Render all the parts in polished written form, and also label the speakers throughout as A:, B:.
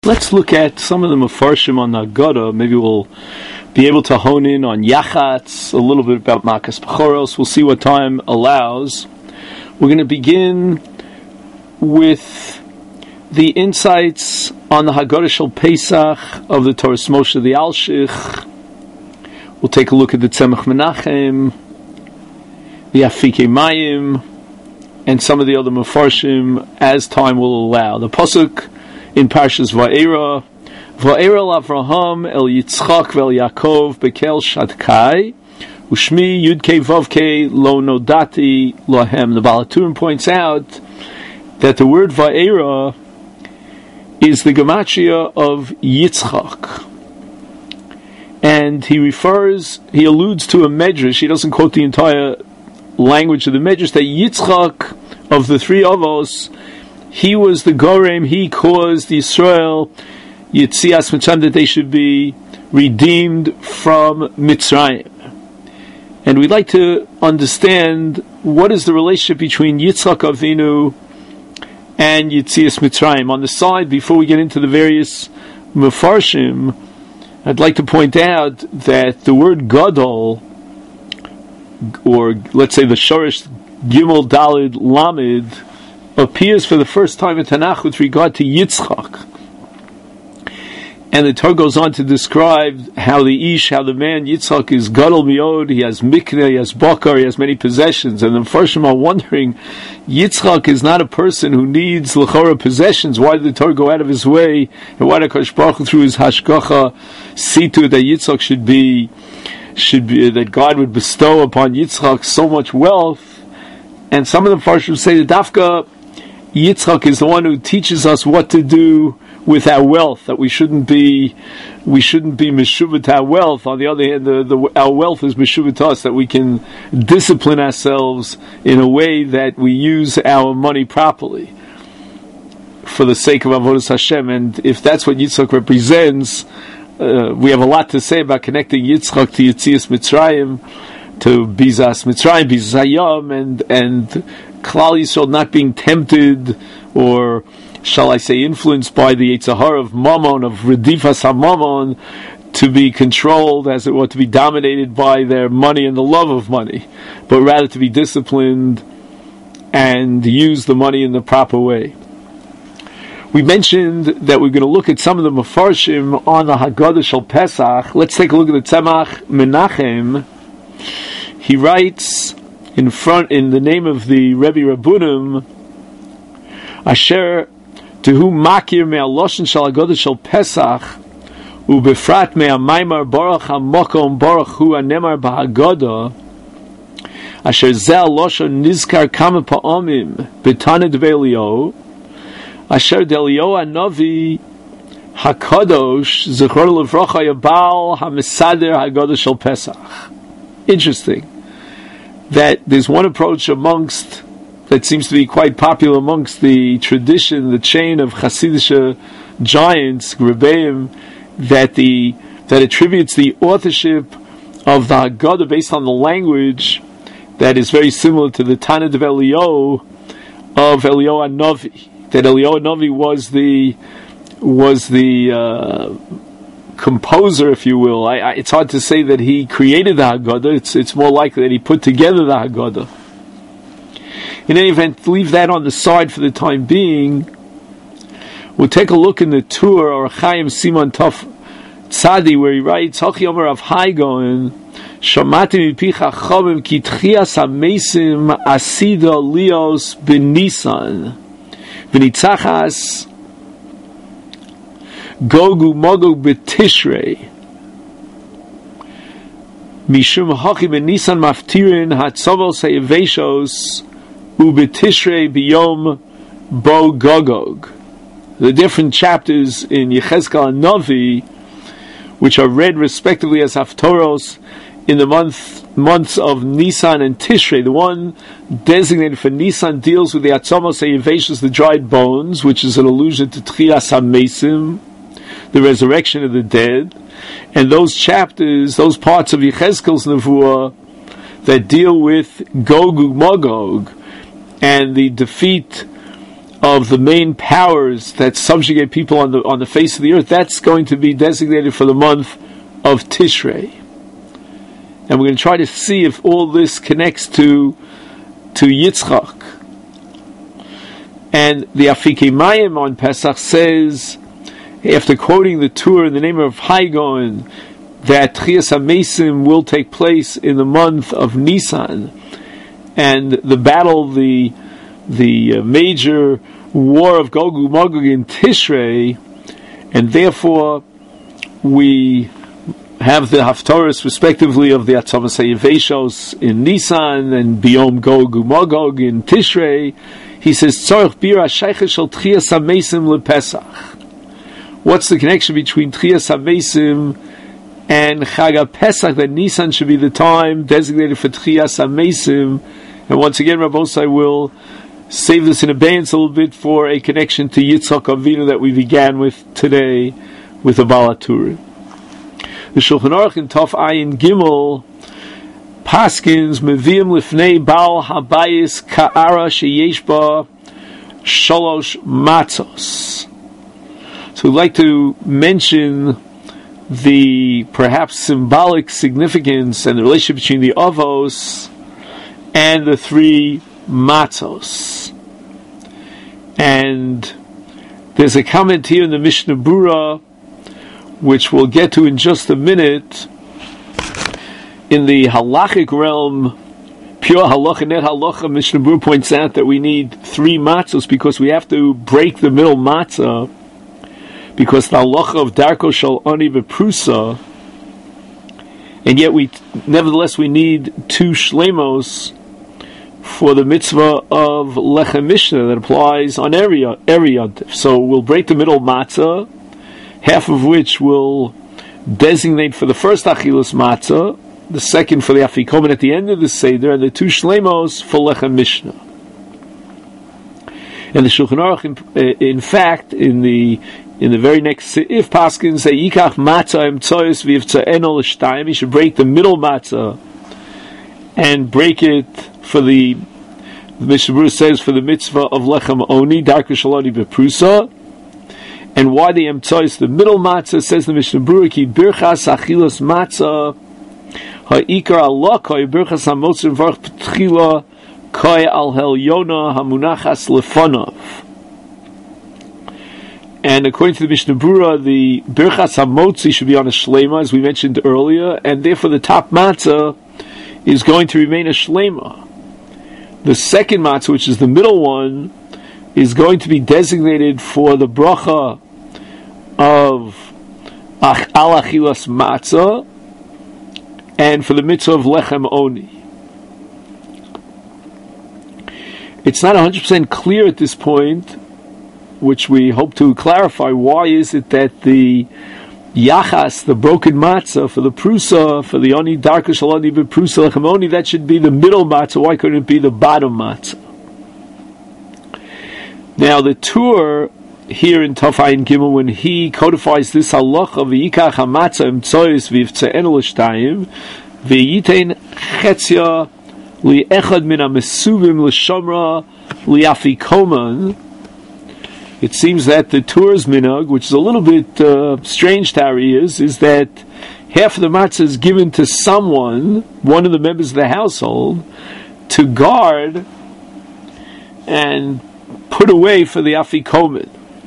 A: Let's look at some of the Mefarshim on the Haggadah. Maybe we'll be able to hone in on Yachatz, a little bit about Makas Bechoros. We'll see what time allows. We're going to begin with the insights on the Haggadah Shel Pesach of the Torah Moshe the Alshich. We'll take a look at the Tzemach Menachem, the Afikei Mayim, and some of the other Mefarshim as time will allow. The Pasuk in Parshas Va'era, Va'era Avraham el Yitzchak vel Yaakov bekel Shadkai, Ushmi Yudkei Vavkei lo nodati lohem. The Baal HaTurim points out that the word Va'era is the gematria of Yitzchak, and he alludes to a medrash. He doesn't quote the entire language of the medrash, that Yitzchak, of the three Avos, he was the Gorem, he caused Yisrael, Yitzias Mitzrayim, that they should be redeemed from Mitzrayim. And we'd like to understand what is the relationship between Yitzchak Avinu and Yitzias Mitzrayim. On the side, before we get into the various Mefarshim, I'd like to point out that the word Gadol, or let's say the Shorish Gimel Dalid Lamed, appears for the first time in Tanakh with regard to Yitzchak. And the Torah goes on to describe how the man Yitzchak is Gadol Miod, he has Mikneh, he has Bakar, he has many possessions. And the Mefarshim are wondering, Yitzchak is not a person who needs L'chora possessions. Why did the Torah go out of his way? And why did HaKadosh Baruch Hu, through his Hashgacha, see to it that Yitzchak should be that God would bestow upon Yitzchak so much wealth? And some of the Mefarshim say that Dafka Yitzchak is the one who teaches us what to do with our wealth, that we shouldn't be meshuvah to our wealth. On the other hand, our wealth is meshuvah to us, that we can discipline ourselves in a way that we use our money properly for the sake of Avodas Hashem. And if that's what Yitzchak represents, we have a lot to say about connecting Yitzchak to Yitzias Mitzrayim, to Bizas Mitzrayim, Bizas Hayam, and Klal Yisrael not being tempted, or shall I say influenced by the Yetzer Hara of Mammon, of Redifas HaMammon, to be controlled, as it were, to be dominated by their money and the love of money, but rather to be disciplined and use the money in the proper way. We mentioned that we're going to look at some of the Mefarshim on the Haggadah Shel Pesach. Let's take a look at the Tzemach Menachem. He writes in the name of the Rebbe Rabbunim, Asher to whom makir me'aloshen shal Haggadah Shel Pesach ubefrat me'amaymar baruch ha'mokom baruch hu anemar b'Haggadah asher zeh loshon nizkar kama pa'omim b'tana d'Eliyahu asher d'Eliyahu hanavi hakadosh zechor levracha yabal ha'mesader Haggadah Shel Pesach. Interesting that there's one approach that seems to be quite popular amongst the tradition, the chain of Hasidic giants, Rebbeim, that attributes the authorship of the Haggadah based on the language that is very similar to the Tana of Eliyahu HaNavi. That Eliyahu HaNavi was the composer, if you will. It's hard to say that he created the Haggadah. It's more likely that he put together the Haggadah. In any event, leave that on the side for the time being. We'll take a look in the tour, or Chaim Simon Tov Tzadi, where he writes, Hachi Omer of Haigon, Shamati mipicha chavim ki tchias ha-mesim asida lios b'Nisan, v'nitzachas Gogu Magog b'Tishrei, Mishum Hachi b'Nisan maftirin hatzavos ha'yeveshos u'b'Tishrei b'yom bo Gogog. The different chapters in Yechezkel and Navi, which are read respectively as Haftoros in the months of Nisan and Tishrei. The one designated for Nisan deals with the Atzamos ha'yeveshos, the dried bones, which is an allusion to Tchias HaMesim, the resurrection of the dead. And those chapters, those parts of Yechezkel's Nevuah that deal with Gog Magog and the defeat of the main powers that subjugate people on the face of the earth, that's going to be designated for the month of Tishrei. And we're going to try to see if all this connects to Yitzchak. And the Afikei Mayim on Pesach says, after quoting the Tur in the name of Haigon, that Tchias HaMesim will take place in the month of Nisan, and the battle, the major war of Gog Magog in Tishrei, and therefore we have the Haftarahs respectively of the Atzamas HaYeveshos in Nisan and Biyom Gog Magog in Tishrei. He says, Tzorach Bira Sheicha Shel Tchias HaMesim LePesach. What's the connection between Tchias HaMesim and Chag HaPesach, that Nisan should be the time designated for Tchias HaMesim? And once again, Rabbosai will save this in abeyance a little bit for a connection to Yitzchak Avinu that we began with today with the Baal HaTurim. The Shulchan Aruch in Tov Ayin Gimel Paskins Meviim Lifnei Baal Habayis Ka'ara Sheyesh Ba Shalosh Matzos. So we'd like to mention the perhaps symbolic significance and the relationship between the Avos and the three matzos. And there's a comment here in the Mishnah Berurah, which we'll get to in just a minute. In the halachic realm, pure halacha, net halacha, Mishnah Berurah points out that we need three matzos because we have to break the middle matzah, because the halacha of Darko Shal Ani Beprusa, and yet nevertheless we need two shlemos for the mitzvah of Lechem Mishnah that applies on every yontif. So we'll break the middle matzah, half of which will designate for the first achilas matzah, the second for the afikomen at the end of the seder, and the two shlemos for Lechem Mishnah. And the Shulchan Aruch, in fact, in the very next seif paskin say yikach matzah emtzoyos v'yivtzaeno l'shtayim, he should break the middle matzah and break it for the Mishnah Berurah says for the mitzvah of lechem oni darka shalani beprusa. And why the emtzoyos the middle matzah, says the Mishnah Berurah, ki birchas achilas matzah ha'ikar Allah koi birchas hamotzim varch p'tchila koi al hel yona hamunachas lefanav. And according to the Mishnah Berurah, the birchas hamotzi should be on a shlema, as we mentioned earlier, and therefore the top matzah is going to remain a shlema. The second matzah, which is the middle one, is going to be designated for the bracha of al achilas matzah and for the mitzvah of lechem oni. It's not 100% clear at this point, which we hope to clarify. Why is it that the yachas, the broken matzah for the prusa, for the oni darka shalani b'prusa lechem oni, that should be the middle matzah? Why couldn't it be the bottom matzah? Now the Tur here in Tov Ayin Gimel, when he codifies this halacha of yikach hamatzah emtzoyos v'yivtzaenu l'shtayim v'yitein chetzia li'echad min ha'mesuvim l'shomra li'afikoman, it seems that the Tur's minhag, which is a little bit strange to our ears, is that half of the matzah is given to someone, one of the members of the household, to guard and put away for the afikomen.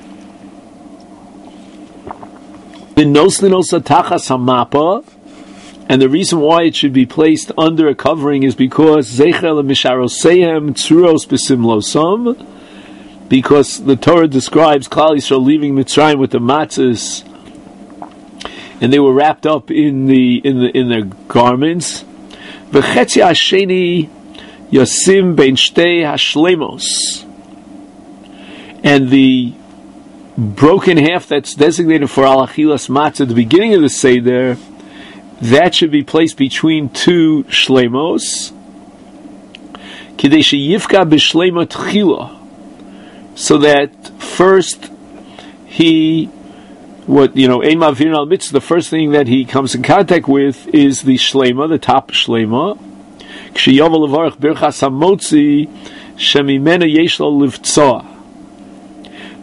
A: And the reason why it should be placed under a covering is because Zeichel Misharosehem Tzuros Besimlosam, because the Torah describes Klal Yisrael leaving Mitzrayim with the matzahs, and they were wrapped up in their garments. V'chetzi hasheni yasim bein shtei hashlemos, and the broken half that's designated for al achilas matzah at the beginning of the seder, that should be placed between two shlemos, kidei sheyifka b'shlema tchila, so that first the first thing that he comes in contact with is the shlema, the top shlema.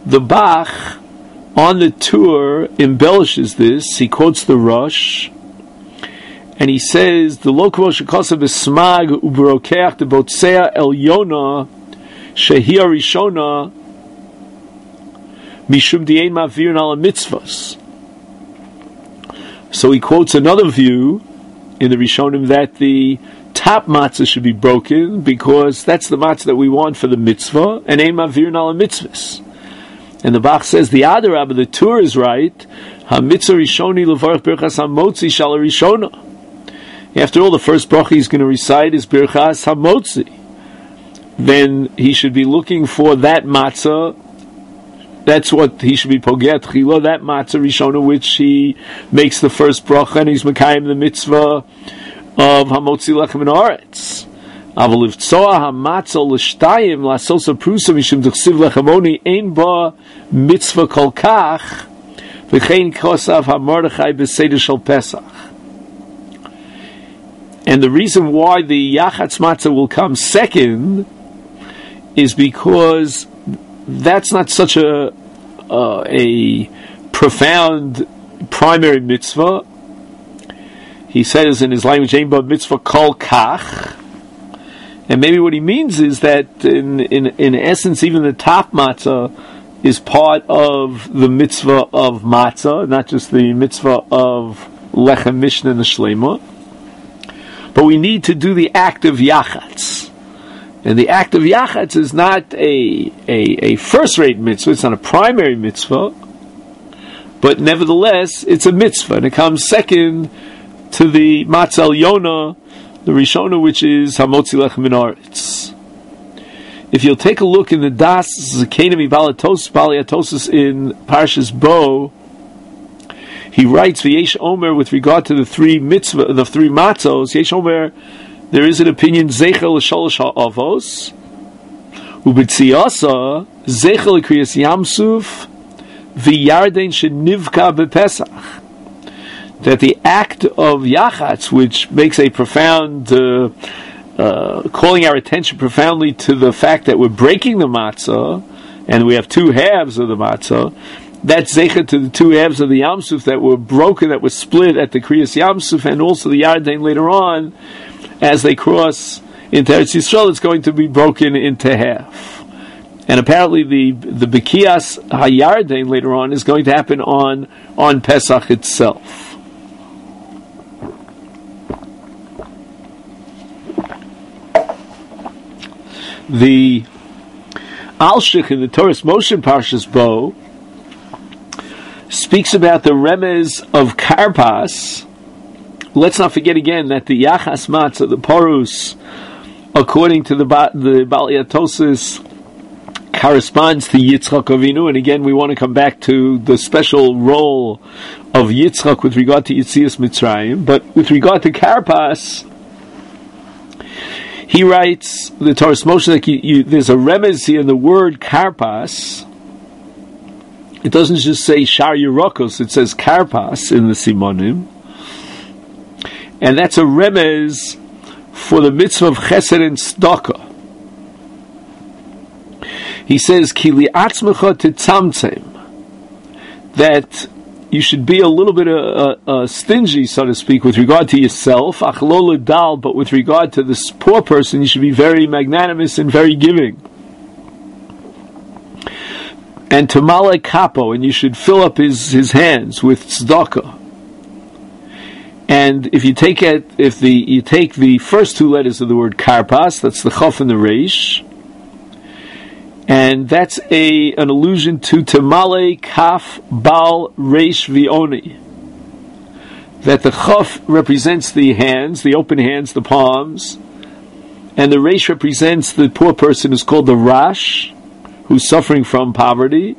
A: The Bach on the tour embellishes this. He quotes the Rosh, and he says, "The lokvosh kosav esmag ubrokeach de botzea el yona shehia rishona mishum diein mavir ala mitzvos." So he quotes another view in the Rishonim that the top matzah should be broken because that's the matzah that we want for the mitzvah, and ein mavir ala mitzvos. And the Bach says the Adarabah, the Tur is right. Ha-mitzvah rishoni levarach birchas hamotzi shala rishona. After all, the first bracha he's going to recite is birchas hamotzi. Then he should be looking for that matzah. That's what he should be poget chila, that matzah rishona, which he makes the first bracha, and he's mekayim the mitzvah of hamotzi lechem in aretz. Aval if tzoah hamatzah l'shtayim la'sosa prusa mishum d'chsiv lechamoni ein ba mitzvah kol kach v'chein kosav ha-mordechai b'seder shel Pesach. And the reason why the yachatz matzah will come second is because that's not such a profound primary mitzvah. He says in his language, ein ba mitzvah kol kach. And maybe what he means is that in essence, even the top matzah is part of the mitzvah of matzah, not just the mitzvah of lechem mishnah and the shlema. But we need to do the act of yachatz. And the act of yachatz is not a first-rate mitzvah, it's not a primary mitzvah, but nevertheless, it's a mitzvah, and it comes second to the matzah yona, the Rishona, which is Hamotzi Lechem Min Aretz. If you'll take a look in the Das Zakenim Baliatosis in Parshas Bo, he writes V'yesh Omer with regard to the three matzos. Yesh Omer, there is an opinion Zeichel L'Sholosh HaAvos U'B'Tziasa Zeichel L'Kriyas Yamsuf V'Yarden Shenivka BePesach. That the act of yachatz, which makes a profound, calling our attention profoundly to the fact that we're breaking the matzah, and we have two halves of the matzah, that's zecher to the two halves of the Yamsuf that were broken, that were split at the Kriyas Yamsuf, and also the Yarden later on, as they cross into Eretz Yisrael, it's going to be broken into half. And apparently the B'kiyas HaYarden later on is going to happen on Pesach itself. The Alshich in the Torah's Moshe Parshas Bo speaks about the remez of Karpas. Let's not forget again that the Yachas Matzah, the Porus, according to the Baliatosis, corresponds to Yitzchak Avinu. And again, we want to come back to the special role of Yitzchak with regard to Yetzias Mitzrayim. But with regard to Karpas, he writes, the Torah's Moshe, there's a remez here in the word Karpas. It doesn't just say Shar Yerokos, it says Karpas in the Simonim. And that's a remez for the mitzvah of Chesed and Tzedakah. He says, Ki li'atzmecha tetzamtzem, that you should be a little bit stingy, so to speak, with regard to yourself, ach lo l'dal, but with regard to this poor person, you should be very magnanimous and very giving. And to male kapo, and you should fill up his hands with tzedakah. And if you take the first two letters of the word karpas, that's the chaf and the reish, and that's an allusion to Tamale Kaf Bal Reish Vioni. That the Chaf represents the hands, the open hands, the palms, and the Reish represents the poor person who's called the Rash, who's suffering from poverty.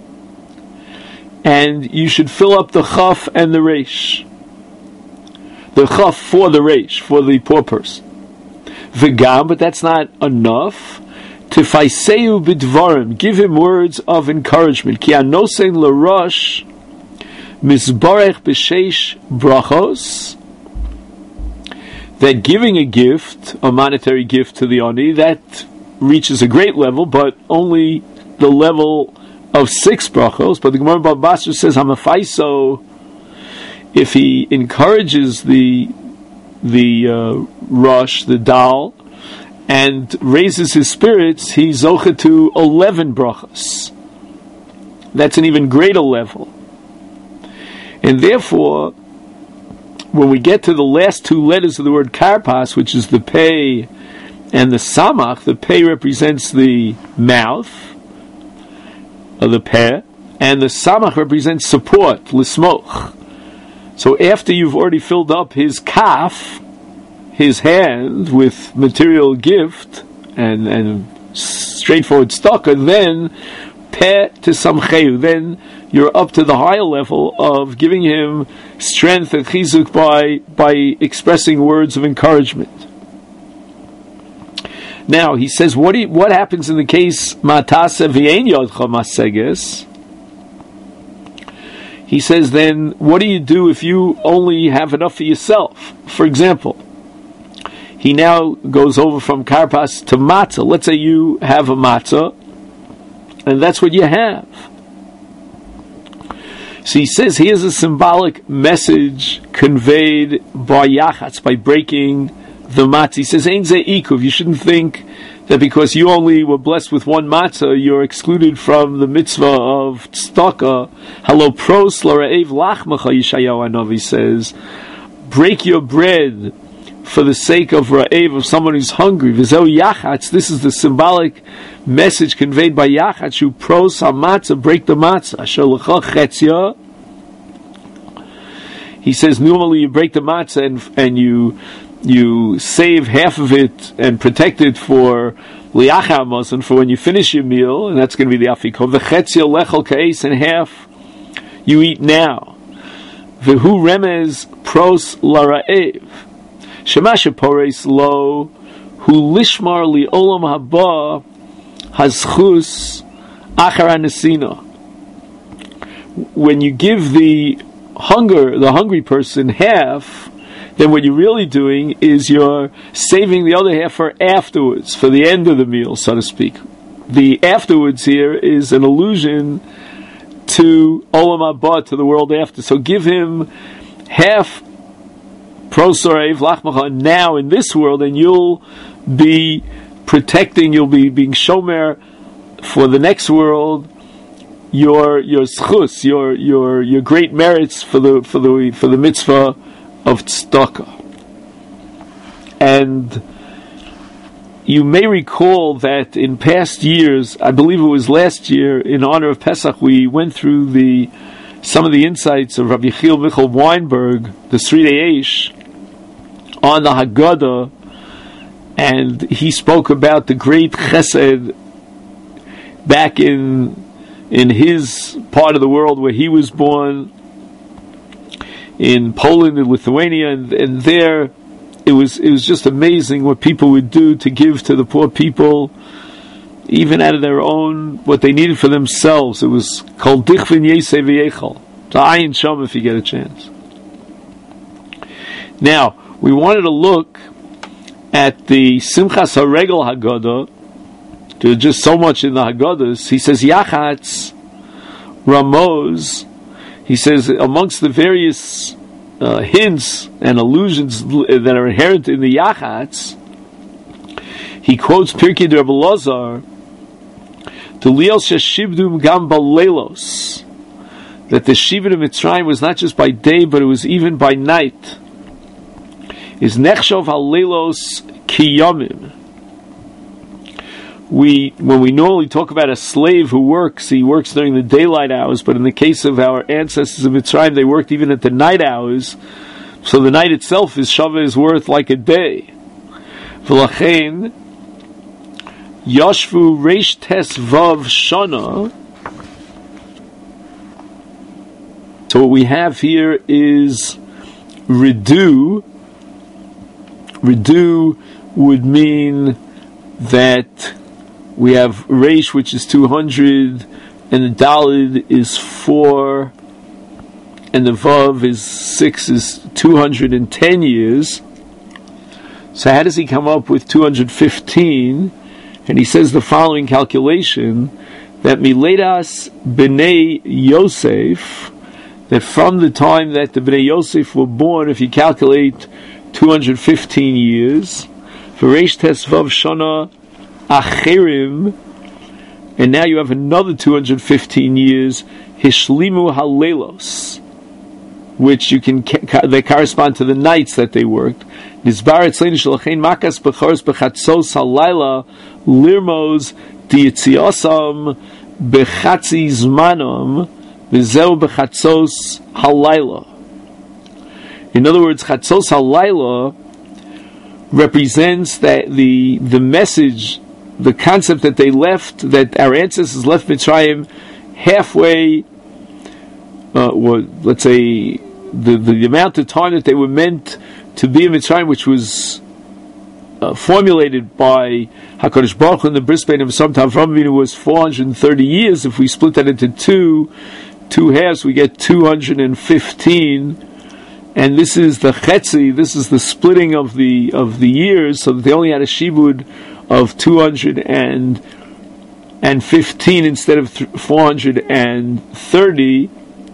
A: And you should fill up the Chaf and the Reish. The Chaf for the Reish, for the poor person. V'gam, but that's not enough. Tifaisehu bidvarim, give him words of encouragement. Ki anosein l'rosh misbarech b'sheish brachos. That giving a gift, a monetary gift to the oni, that reaches a great level, but only the level of 6 brachos, but the Gemara Baba Basra says Hamafaiso, if he encourages the rush, the dal, and raises his spirits, he's zocha to 11 brachos. That's an even greater level. And therefore, when we get to the last 2 letters of the word karpas, which is the pei and the samach, the pei represents the mouth of the peh, and the samach represents support, lismoch. So after you've already filled up his kaf, his hand, with material gift and straightforward tzedakah, then peh to samcheu, then you're up to the higher level of giving him strength and chizuk by expressing words of encouragement. Now he says, what happens in the case matase v'ein yodcha maseges? He says, then what do you do if you only have enough for yourself? For example, he now goes over from karpas to matzah. Let's say you have a matzah, and that's what you have. So he says, here's a symbolic message conveyed by yachatz, by breaking the matzah. He says, Ein ze ikuv. You shouldn't think that because you only were blessed with 1 matzah, you're excluded from the mitzvah of tzedakah. Halo pros l'ra'ev lachmacha, Yeshayahu Hanavi says, break your bread for the sake of ra'ev, of someone who's hungry. V'zeu yachatz. This is the symbolic message conveyed by yachatz. You pros hamatzah, break the matzah. Asher l'cha chetzia. He says normally you break the matzah and you save half of it and protect it for liachamos and for when you finish your meal, and that's going to be the afikov. The chetzia lechol ka'es, and half you eat now. V'hu remez pros lara'ev. Shemasha pores lo hu lishmar li olam haba hazchus achar nesina. When you give the hungry person half, then what you're really doing is you're saving the other half for afterwards, for the end of the meal, so to speak. The afterwards here is an allusion to Olam Haba, to the world after. So give him half prosorev lachmacha now in this world, and you'll be protecting, you'll be being shomer for the next world, your schus, your great merits for the mitzvah of tzedakah. And you may recall that in past years, I believe it was last year, in honor of Pesach, we went through some of the insights of Rabbi Yechiel Michal Weinberg, the Sridei Eish, on the Haggadah, and he spoke about the great chesed back in his part of the world where he was born, in Poland and Lithuania, and there it was just amazing what people would do to give to the poor people, even out of their own, what they needed for themselves. It was called Dichvin Yesei V'Yechal, to Ayin Shom if you get a chance. Now, we wanted to look at the Simchas HaRegel Haggadah. There's just so much in the Haggadahs. He says, Yachatz, Ramoz, he says, amongst the various hints and allusions that are inherent in the Yachatz, he quotes Pirkei de Rebbe Elazar, to Liel Sheshivdum Gam Balelos, that the Shiva of Mitzrayim was not just by day, but it was even by night. Is Nechshov Halelos Kiyomim. When we normally talk about a slave who works, he works during the daylight hours, but in the case of our ancestors of Mitzrayim, they worked even at the night hours, so the night itself is worth like a day. V'lachein, Yoshvu Reish Tes Vav Shana. So what we have here is Ridu. Ridu would mean that we have Reish, which is 200, and the Dalid is 4, and the Vav is 6, is 210 years. So how does he come up with 215? And he says the following calculation, that Miledas B'nai Yosef, that from the time that the B'nai Yosef were born, if you calculate 215 years, V'reish Tesvav Shana Acherim, and now you have another 215 years, Hishlimu Halelos, which you can they correspond to the nights that they worked. Nizbar etzleinu shelachein makas bechoros bechatzos halayla lirmos dietziosam bechatzi zmanom v'zeu bechatzos halayla. In other words, chatzos halayla represents that the message, the concept that they left, that our ancestors left Mitzrayim halfway, or let's say the amount of time that they were meant to be in Mitzrayim, which was formulated by HaKadosh Baruch Hu in the Bris Bein of Som Avram Avinu, was 430 years. If we split that into two halves, we get 215. And this is the chetzi, this is the splitting of the years, so that they only had a shibud of 215 instead of 430,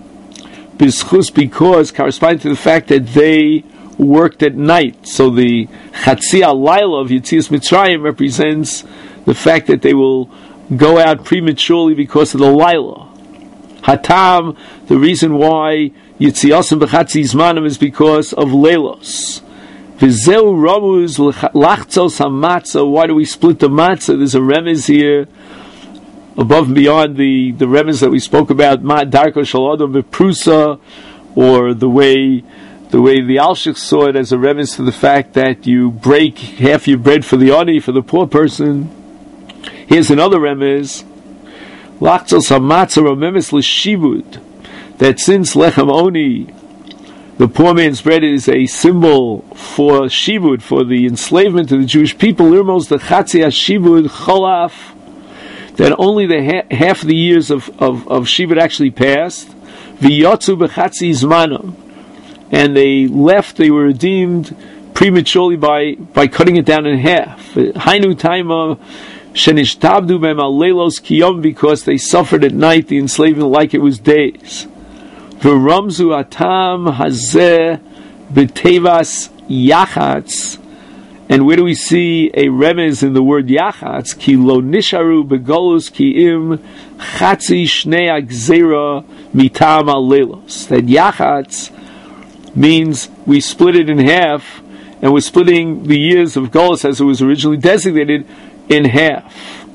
A: because corresponding to the fact that they worked at night. So the chatzi alayla of Yetzias Mitzrayim represents the fact that they will go out prematurely because of the layla. Hatam, the reason why Yitziasim b'chatzi zmanim is because of leilos. V'zeu ramuz lachtzos hamatzah. Why do we split the matzah? There's a remez here, above and beyond the remez that we spoke about, darko shalodom b'prusa, or the way the Alshich saw it as a remez to the fact that you break half your bread for the ani, for the poor person. Here's another remez. Lachtzos hamatzah rememes l'shivud, that since lechem oni, the poor man's bread, is a symbol for shivud, for the enslavement of the Jewish people, lirmos the chatzi hashivud cholaf, that only the half of the years of shivud actually passed, v'yotzu b'chatzi zmanam, and they were redeemed prematurely by cutting it down in half. Hainu taima shenishtabdu b'hem aleilos kiyom, because they suffered at night the enslavement like it was days. V'ramzu atam hazeh b'tevas yachatz, and where do we see a remez in the word yachatz? Ki lo nisharu begolus ki im chatzi shnei agzera mitam aleilos. That yachatz means we split it in half, and we're splitting the years of golus as it was originally designated in half.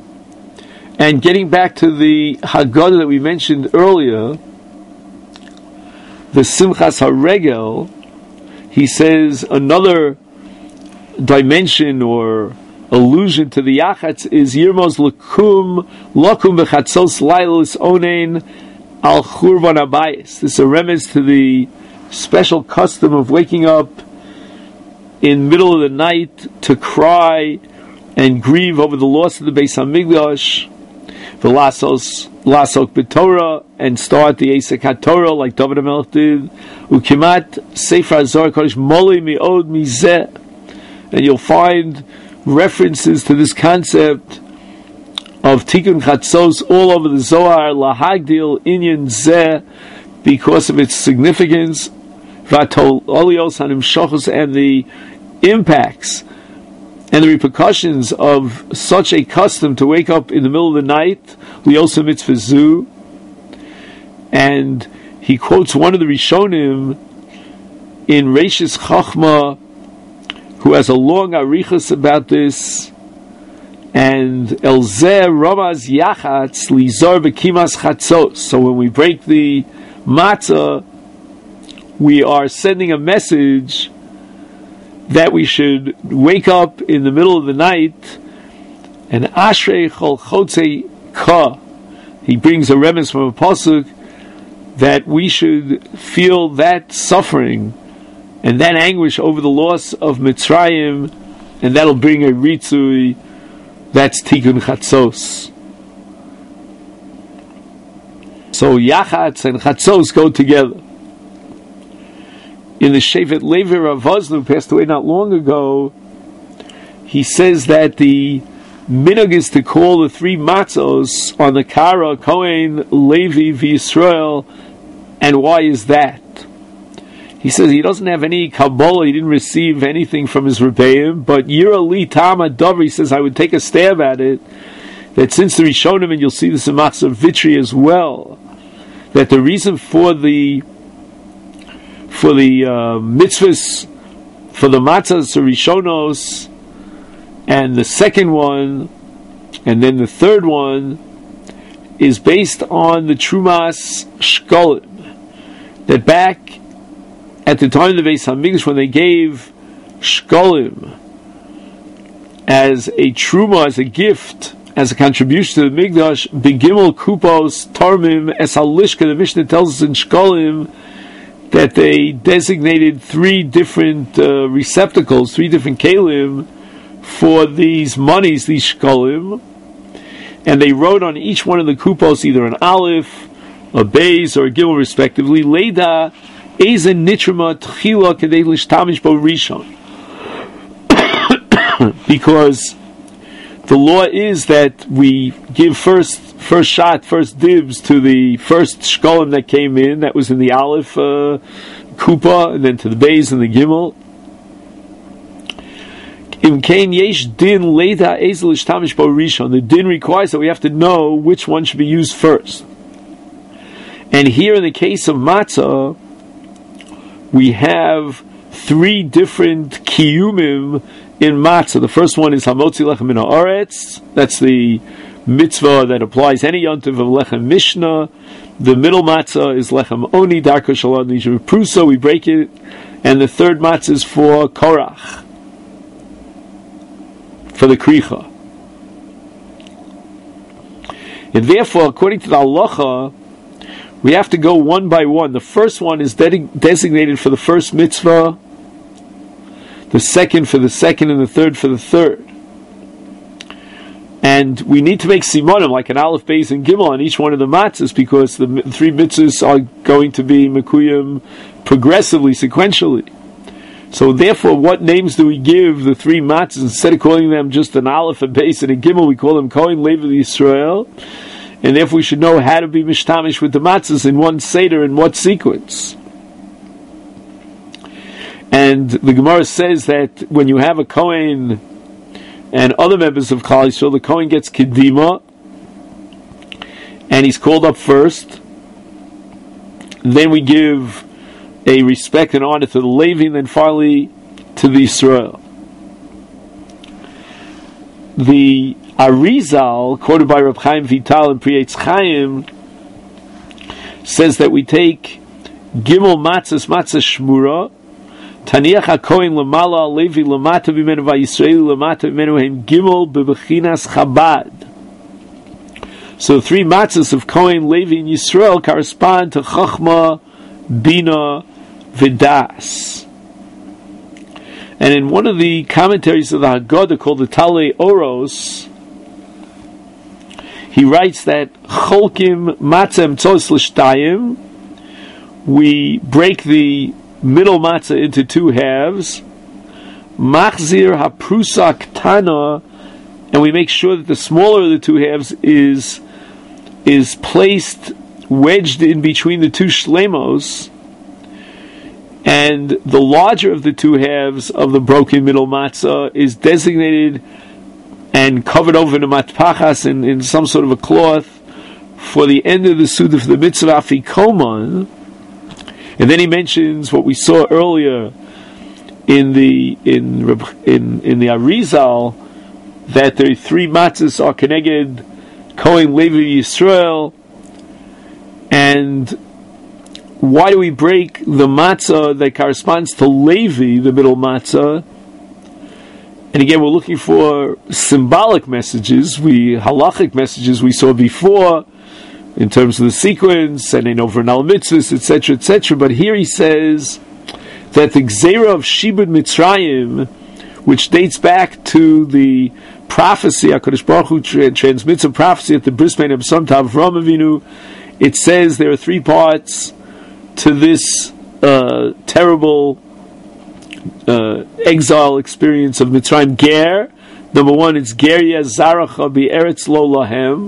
A: And getting back to the Haggadah that we mentioned earlier, the Simchas HaRegel, he says another dimension or allusion to the Yachatz is Yirmos Lakum Bechatzos Lailos Onein Al Churvan Abayis. This is a remez to the special custom of waking up in the middle of the night to cry and grieve over the loss of the Beis HaMikdash, the Lasok B'Torah, and start the Esek HaTorah like David HaMelech did. Ukimat Sefer HaZohar Kodesh Molei Mi'od Mizeh, and you'll find references to this concept of Tikkun Chatzos all over the Zohar, Lahagdil Inyan Zeh, because of its significance, Vatol Olios Hanim Shochos, and the impacts and the repercussions of such a custom to wake up in the middle of the night, Liosa Mitzvah Zu. And he quotes one of the Rishonim in Reishis Chachma, who has a long arichas about this, and Elzeh Ramaz Yachatz Lizar Bekimas Chatzos. So when we break the matzah, we are sending a message that we should wake up in the middle of the night, and Ashrei Chol Chotzei Ka, he brings a remez from a pasuk that we should feel that suffering and that anguish over the loss of Mitzrayim, and that'll bring a ritzui. That's Tikkun Chatzos. So Yachatz and Chatzos go together. In the Shevet Levi Rav Vosnu, who passed away not long ago, he says that the minhag is to call the three matzos on the Kara, Kohen, Levi, Yisrael, and why is that? He says he doesn't have any Kabbalah, he didn't receive anything from his Rebbeim, but Yira Li Tama Dovri says, I would take a stab at it, that since the Rishonim, and you'll see this in Machzor Vitri as well, that the reason for the mitzvahs, for the matzahs, the Rishonos, and the second one, and then the third one, is based on the Trumas Shkolim. That back at the time of the Beis HaMikdash, when they gave Shkolim as a Truma, as a gift, as a contribution to the Mikdash, Begimel Kupos Tarmim Es Halishka, the Mishnah tells us in Shkolim that they designated three different receptacles, three different kelim for these monies, these shkolim, and they wrote on each one of the kupos either an aleph, a beis, or a gimel, respectively. Leida ezen nitrama tchila kedei lishtamish bo rishon, because the law is that we give first shot, first dibs to the first shkolim that came in, that was in the aleph kupa, and then to the beis and the gimel. The din requires that we have to know which one should be used first. And here in the case of matzah, we have three different kiyumim in matzah. The first one is hamotzi lechem min haaretz. That's the mitzvah that applies any yontiv of lechem mishnah. The middle matzah is lechem oni, darko shalom nishim prusa, we break it. And the third matzah is for korach, for the kricha. And therefore, according to the halacha, we have to go one by one. The first one is designated for the first mitzvah, the second for the second, and the third for the third. And we need to make simonim, like an aleph, beis, and gimel on each one of the matzahs, because the three mitzvahs are going to be mekuyim progressively, sequentially. So therefore, what names do we give the three matzahs? Instead of calling them just an aleph, a beis, and a gimel, we call them Kohen, Levi, Yisrael. And therefore we should know how to be mishtamish with the matzahs in one seder, in what sequence. And the Gemara says that when you have a Kohen and other members of Klal Yisrael, the Kohen gets kedima, and he's called up first. Then we give a respect and honor to the Levi, and then finally to the Yisrael. The Arizal, quoted by Reb Chaim Vital and Pri Eitz Chaim, says that we take Gimel Matzah Shmura, Taniach HaKohen Lamala Levi Lamata B'menu VaYisraeli Lamata B'menu Hem Gimel B'Bechinas Chabad. So the three matzahs of Kohen, Levi, and Yisrael correspond to Chachma, Bina, Vidas. And in one of the commentaries of the Haggadah called the Talei Oros, he writes that Cholkim Matzah Tzos L'Shtayim, we break the middle matzah into two halves, Machzir HaPrusa Ktana, and we make sure that the smaller of the two halves is placed, wedged in between the two shlemos, and the larger of the two halves of the broken middle matzah is designated and covered over in a matpachas in some sort of a cloth for the end of the suda for the mitzvah afikoman. And then he mentions what we saw earlier in the Arizal, that the three matzahs are keneged Kohen, Levi, Yisrael. And why do we break the matzah that corresponds to Levi, the middle matzah? And again, we're looking for symbolic messages, halachic messages we saw before, in terms of the sequence, and in over al mitzvahs, etc., etc. But here he says that the Gzeira of Shibud Mitzrayim, which dates back to the prophecy, HaKadosh Baruch Hu transmits a prophecy at the Bris Bein Absam to Avraham Avinu, it says there are three parts to this terrible exile experience of Mitzrayim: Ger, Number one, it's Geria Zaracha Be'eretz Lo Lahem,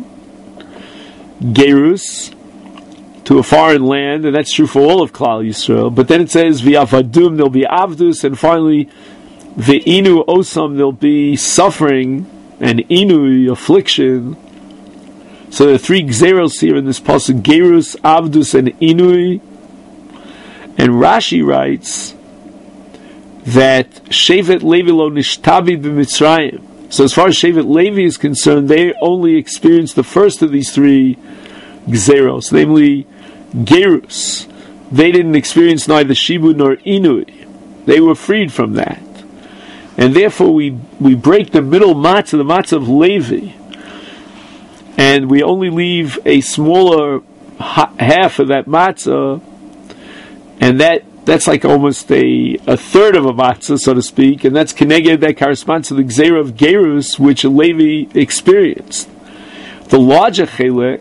A: Gerus, to a foreign land, and that's true for all of Klal Yisrael. But then it says V'avadum, there'll be Avdus, and finally Ve'inu Osam, there'll be suffering and Inui, affliction. So there are three Gzeros here in this pasuk: Gerus, Avdus, and Inui. And Rashi writes that Shevet Levi lo nishtavi b'Mitzrayim. So as far as Shevet Levi is concerned, they only experienced the first of these three Gzeros, namely Gerus. They didn't experience neither Shibud nor Inui. They were freed from that. And therefore we break the middle matzah, the matzah of Levi, and we only leave a smaller half of that matzah, and that's like almost a third of a matzah, so to speak, and that's Keneged, that corresponds to the Gzeira of Gerus, which Levi experienced. The larger Chelek,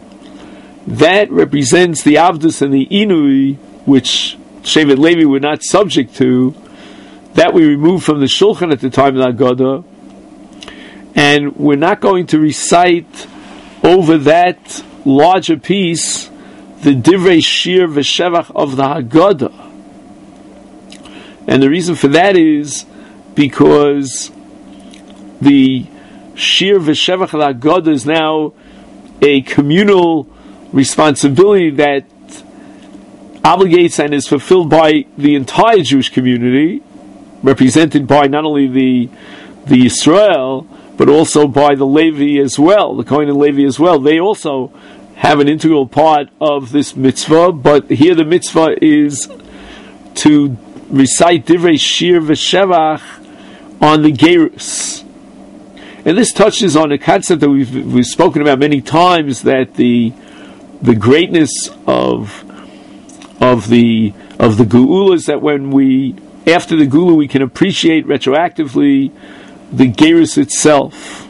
A: that represents the Avdus and the Inui, which Shevet Levi were not subject to, that we remove from the Shulchan at the time of the Haggadah, and we're not going to recite over that larger piece the Divrei Shir V'Shevach of the Haggadah. And the reason for that is because the Shir V'Shevach of the Haggadah is now a communal responsibility that obligates and is fulfilled by the entire Jewish community, represented by not only the Yisrael, but also by the Levi as well, the Kohen and Levi as well. They also have an integral part of this mitzvah, but here the mitzvah is to recite Divrei Shir V'Shevach on the Gerus. And this touches on a concept that we've spoken about many times, that the greatness of the Geula is that when after the Geula, we can appreciate retroactively the Gerus itself.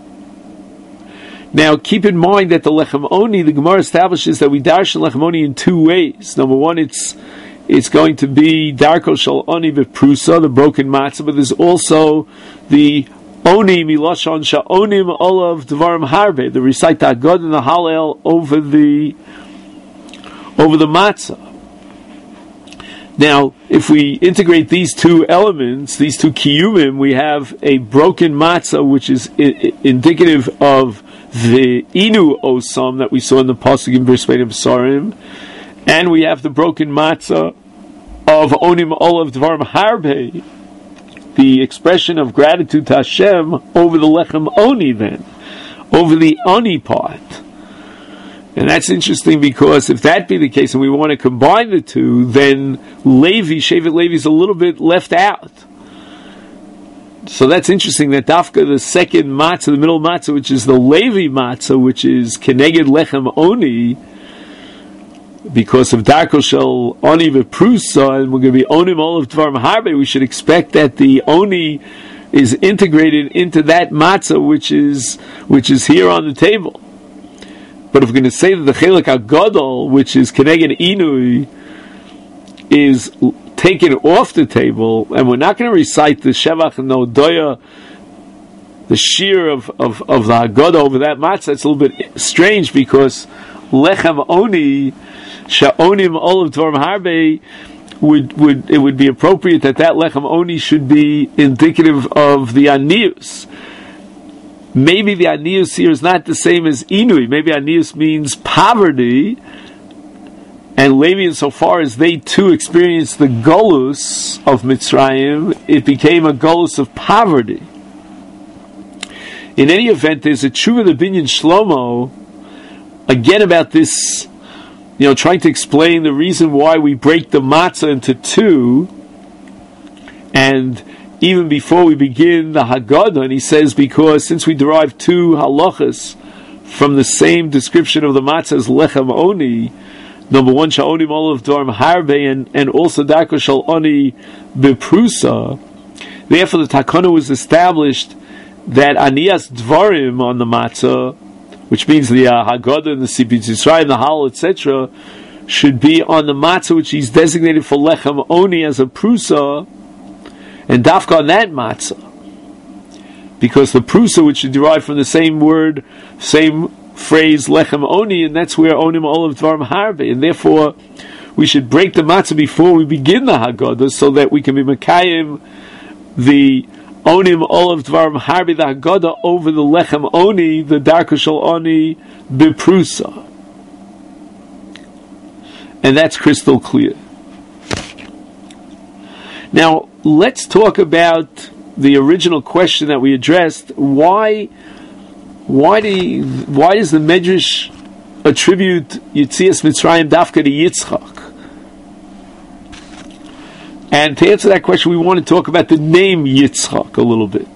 A: Now, keep in mind that the Lechem Oni, the Gemara establishes that we darshan Lechem Oni in two ways. Number one, it's going to be Darko Shal Oni B'Prusa, the broken matzah, but there's also the Oni Milashon Sha'onim Olav Dvarim Harbe, the recite the Haggadah and the Hallel over the matzah. Now, if we integrate these two elements, these two kiyumim, we have a broken matzah, which is indicative of the inu osam that we saw in the pasuk in Bris Bein Sarim, and we have the broken matzah of onim olav dvarim harbe, the expression of gratitude to Hashem over the lechem oni, then over the oni part. And that's interesting, because if that be the case and we want to combine the two, then Shevet Levi is a little bit left out. So that's interesting that Dafka, the second matzah, the middle matzah, which is the Levi matzah, which is Keneged Lechem Oni, because of Darko Shel Oni V'Prusa, and we're going to be Onim Olav Dvarim Harbe, we should expect that the Oni is integrated into that matzah, which is here on the table. But if we're going to say that the Chelek HaGadol, which is Keneged Inui, is taken off the table, and we're not going to recite the Shevach and the Odoya, the Shir of the Haggadah over that matzah, it's a little bit strange, because Lechem Oni, Sha'onim Olav Dvarim Harbe, it would be appropriate that Lechem Oni should be indicative of the Anius. Maybe the Anius here is not the same as Inui. Maybe Anius means poverty, and Levi, insofar as they too experienced the Golus of Mitzrayim, it became a Golus of poverty. In any event, there's a Tshuva the Binyan Shlomo, again about this, trying to explain the reason why we break the matzah into two, and even before we begin the Haggadah, and he says, because since we derive two halachas from the same description of the matzah as Lechem Oni, number one, Sha'onim Olav Dvarim Harbe, and also Darko Shel Oni B'Prusa, therefore the Takana was established that Aniyas Dvarim on the matzah, which means the Haggadah and the Sibitz Yisrael and the Hal, etc., should be on the matzah which is designated for Lechem Oni as a Prusa, and dafka on that matzah. because the prusa, which is derived from the same word, same phrase, lechem oni, and that's where onim olav dvarim harbe, and therefore we should break the matzah before we begin the Haggadah, so that we can be mekayim the onim olav dvarim harbe, the Haggadah, over the lechem oni, the darka shel oni beprusa. And that's crystal clear. Now, let's talk about the original question that we addressed. Why does the Medrash attribute Yetzias Mitzrayim dafka to Yitzchak? And to answer that question, we want to talk about the name Yitzchak a little bit.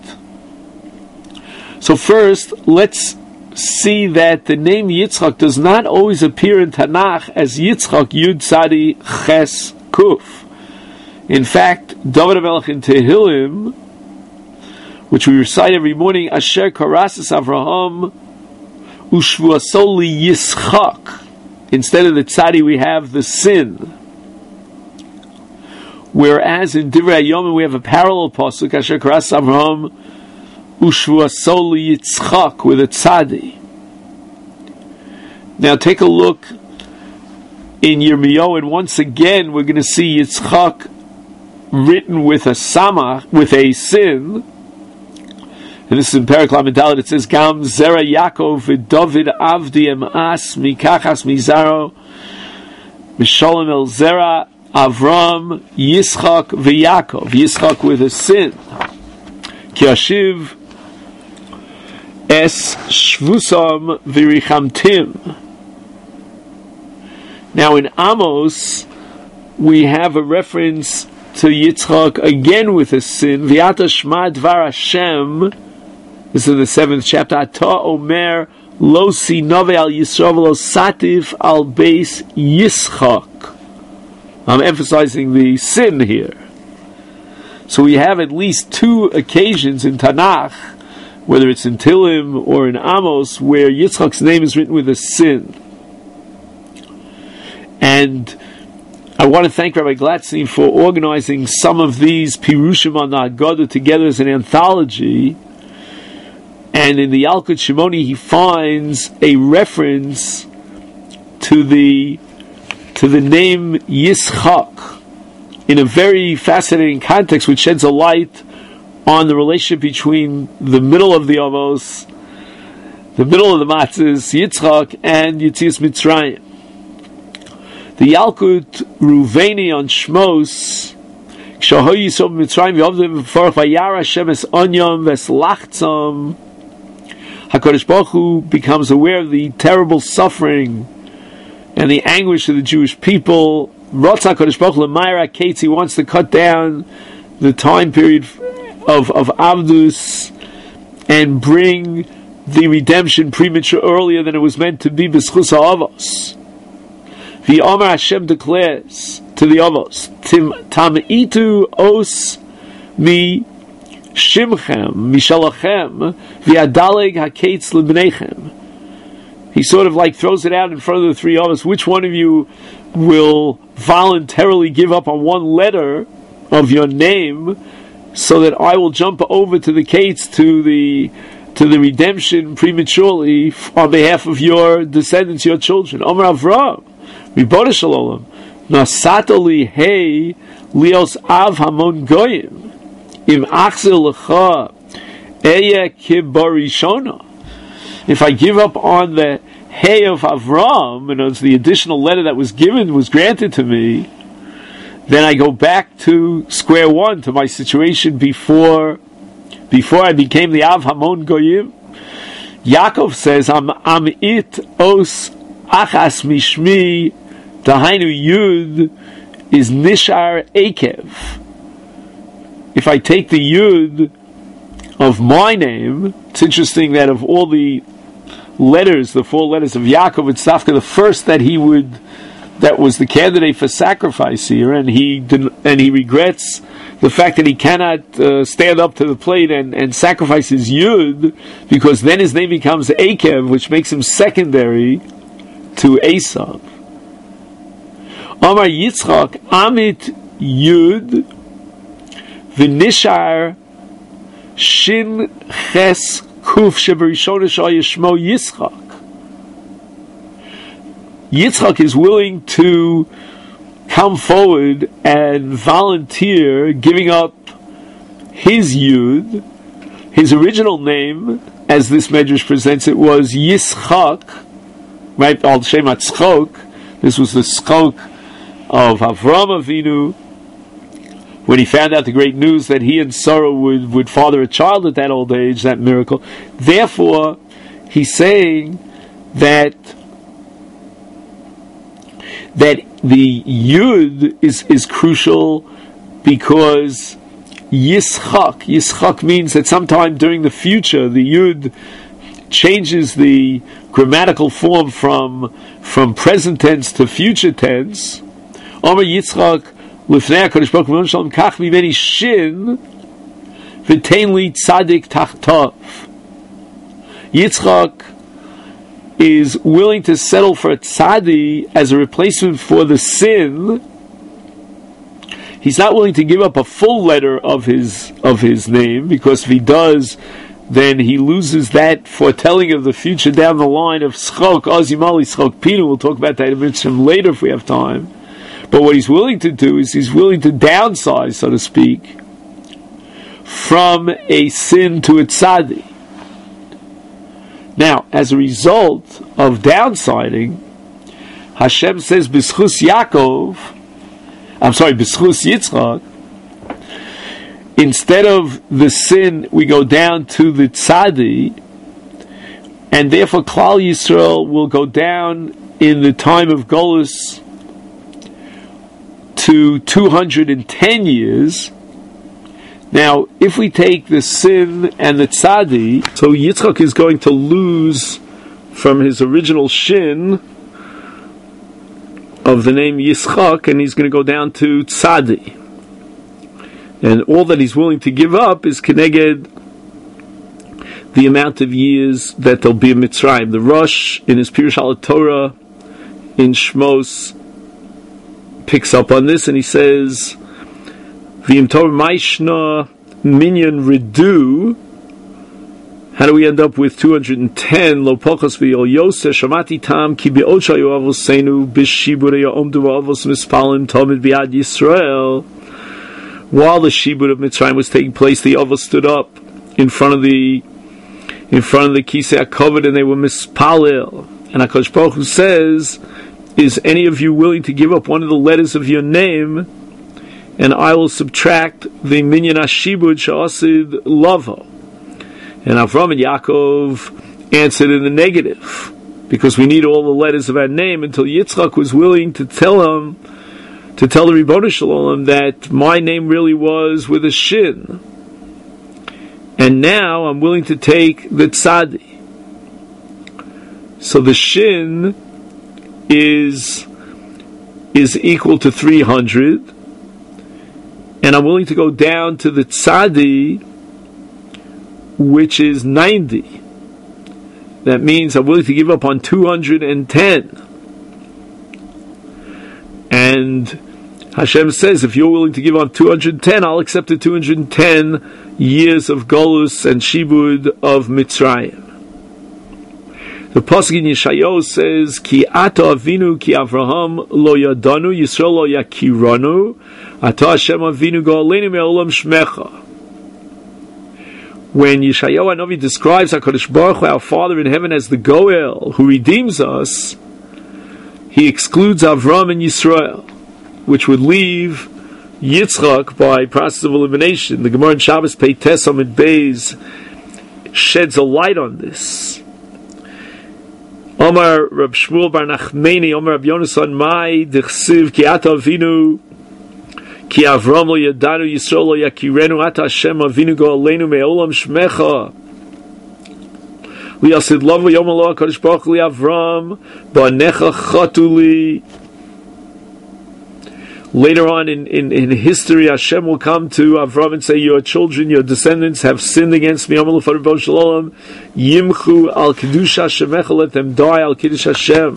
A: So first, let's see that the name Yitzchak does not always appear in Tanakh as Yitzchak Yud Tzadi Ches Kuf. In fact, David HaMelech in Tehillim, which we recite every morning, Asher Karasis Avraham Ushvuaso li Yitzchak. Instead of the Tzadi, we have the sin. Whereas in Divrei Hayom we have a parallel pasuk, Asher Karasis Avraham Ushvuaso li Yitzchak, with a Tzadi. Now take a look in Yirmiyahu, and once again we're going to see Yitzchak written with a samach, with a sin. And this is in Perek Lamed Daled. It says, Gam Zera Yaakov v'David Avdi Emas Mikachas Mizaro Misholem El Zera Avram Yitzchak v'Yaakov. Yitzchak with a sin. Ki Ashiv Es Shvusam V'Richamtim. Now in Amos, we have a reference to Yitzchak again with a sin. V'yata Shma Dvar Hashem. This is in the 7th chapter. Ata Omer Lo Sinove Al Yisrael Lo Sativ Al Beis Yitzchak. I'm emphasizing the sin here. So we have at least 2 occasions in Tanakh, whether it's in Tehillim or in Amos, where Yitzchak's name is written with a sin. And I want to thank Rabbi Glatstein for organizing some of these Pirushim on the Haggadah together as an anthology. And in the Yalkut Shimoni, he finds a reference to the name Yitzchak in a very fascinating context, which sheds a light on the relationship between the middle of the Avos, the middle of the Matzahs, Yitzchak, and Yetzias Mitzrayim. The Yalkut Ruveni on Shmos, Kshahoy Yisov Mitzrayim Yovdim V'Forach Vayara Hashem Es Onyam Ves Lachtzam. HaKadosh Baruch Hu becomes aware of the terrible suffering and the anguish of the Jewish people. Rotz HaKadosh Baruch Hu L'mayra Kates, he wants to cut down the time period of Avdus and bring the redemption premature earlier than it was meant to be. B'schus ha'avos. The Omer Hashem declares to the Avos, Tam'itu os mi shimchem, mishalachem, v'adaleg ha'kates l'bnechem. He sort of like throws it out in front of the 3 Avos. Which one of you will voluntarily give up on one letter of your name so that I will jump over to the kates, to the redemption prematurely on behalf of your descendants, your children? Omer Avraham, Ribono Shel Olam, Nasato li hey lios av hamon goyim im achzil lecha eye kibarishona. If I give up on the hey of Avram, and it's the additional letter that was granted to me, then I go back to square one, to my situation before I became the Av Hamon Goyim. Yaakov says, Am it os achas mishmi, dahainu yud is nishar ekev. If I take the yud of my name, it's interesting that of all the letters, the 4 letters of Yaakov, it's Tzafka, the first that was the candidate for sacrifice here, and he regrets the fact that he cannot stand up to the plate and sacrifice his Yud, because then his name becomes Akev, which makes him secondary to Esav. Amar Yitzchak, Amit Yud, V'nishar Shin Ches Kuf Sheberishona Shmo Yitzchak. Yitzchak is willing to come forward and volunteer, giving up his Yud. His original name, as this Medrash presents it, was Yitzchak, right? Al Shem Tzchok. This was the Tzchok of Avram Avinu, when he found out the great news that he and Sarah would father a child at that old age, that miracle. Therefore, he's saying that the Yud is crucial because Yitzchak means that sometime during the future, the Yud changes the grammatical form from present tense to future tense. Omer Yitzchak Lifnei HaKadosh Baruch Hu Shalom Kach Mimeni Shin V'tein Li Tzadik Tachtav. Yitzchak is willing to settle for a tzadi as a replacement for the sin. He's not willing to give up a full letter of his name, because if he does, then he loses that foretelling of the future down the line of Schok, Azimali, Schok Pinu. We'll talk about that a bit later if we have time. But what he's willing to do is he's willing to downsize, so to speak, from a sin to a tzadi. Now, as a result of downsizing, Hashem says, B'schus Yitzchak, instead of the sin, we go down to the tzadi, and therefore Klal Yisrael will go down in the time of Golus to 210 years. Now, if we take the sin and the tzadi, so Yitzchak is going to lose from his original shin of the name Yitzchak, and he's going to go down to tzadi. And all that he's willing to give up is keneged the amount of years that there'll be in Mitzrayim. The Rosh, in his Pirush Al Torah, in Shmos, picks up on this, and he says, V'im Torah Maishna Minyan Redu. How do we end up with 210? Lo Pochos V'yol Yosef Shamati Tam Ki Be'od Shayu Avosenu B'Shibur Ya'omdu V'Avos Mispalim Tamid B'Yad Yisrael. While the Shibur of Mitzrayim was taking place, the Avos stood up in front of the Kisei HaKavod, and they were Mispalil. And HaKadosh Baruch Hu says, is any of you willing to give up one of the letters of your name, and I will subtract the minyan hashibud she'asid lavo? And Avram and Yaakov answered in the negative, because we need all the letters of our name, until Yitzchak was willing to tell the Ribono Shel Olam that my name really was with a shin, and now I'm willing to take the tzadi. So the shin is equal to 300, and I'm willing to go down to the tzadi, which is 90. That means I'm willing to give up on 210. And Hashem says, if you're willing to give up 210, I'll accept the 210 years of Golus and Shibud of Mitzrayim. The Pasuk in Yeshayahu says, Ki ata avinu ki Avraham lo yadanu, Yisrael lo yakiranu, ata Hashem avinu go'aleinu me'olam shmecha. When Yeshayahu HaNavi describes HaKadosh Baruch Hu, our Father in heaven, as the Goel, who redeems us, he excludes Avram and Yisrael, which would leave Yitzchak by process of elimination. The Gemara in Shabbos Pei Tes Amid Beis sheds a light on this. Omar Rab Shmuel Bar Nachmeni, Omar Rab Yonasan Mai Dechsiv Ki Ata Avinu Ki Avram Lo Yadanu Yisrael Lo Yakirenu Ata Hashem Avinu Go'aleinu Me'olam Shmecha Liyasid Lavo Yom Alo HaKadosh Baruch Hu Avram Ba'necha Chatuli. Later on in history, Hashem will come to Avram and say, your children, your descendants have sinned against me. Yimchu al Kedusha Hashemecha, let them die al Kiddush Hashem.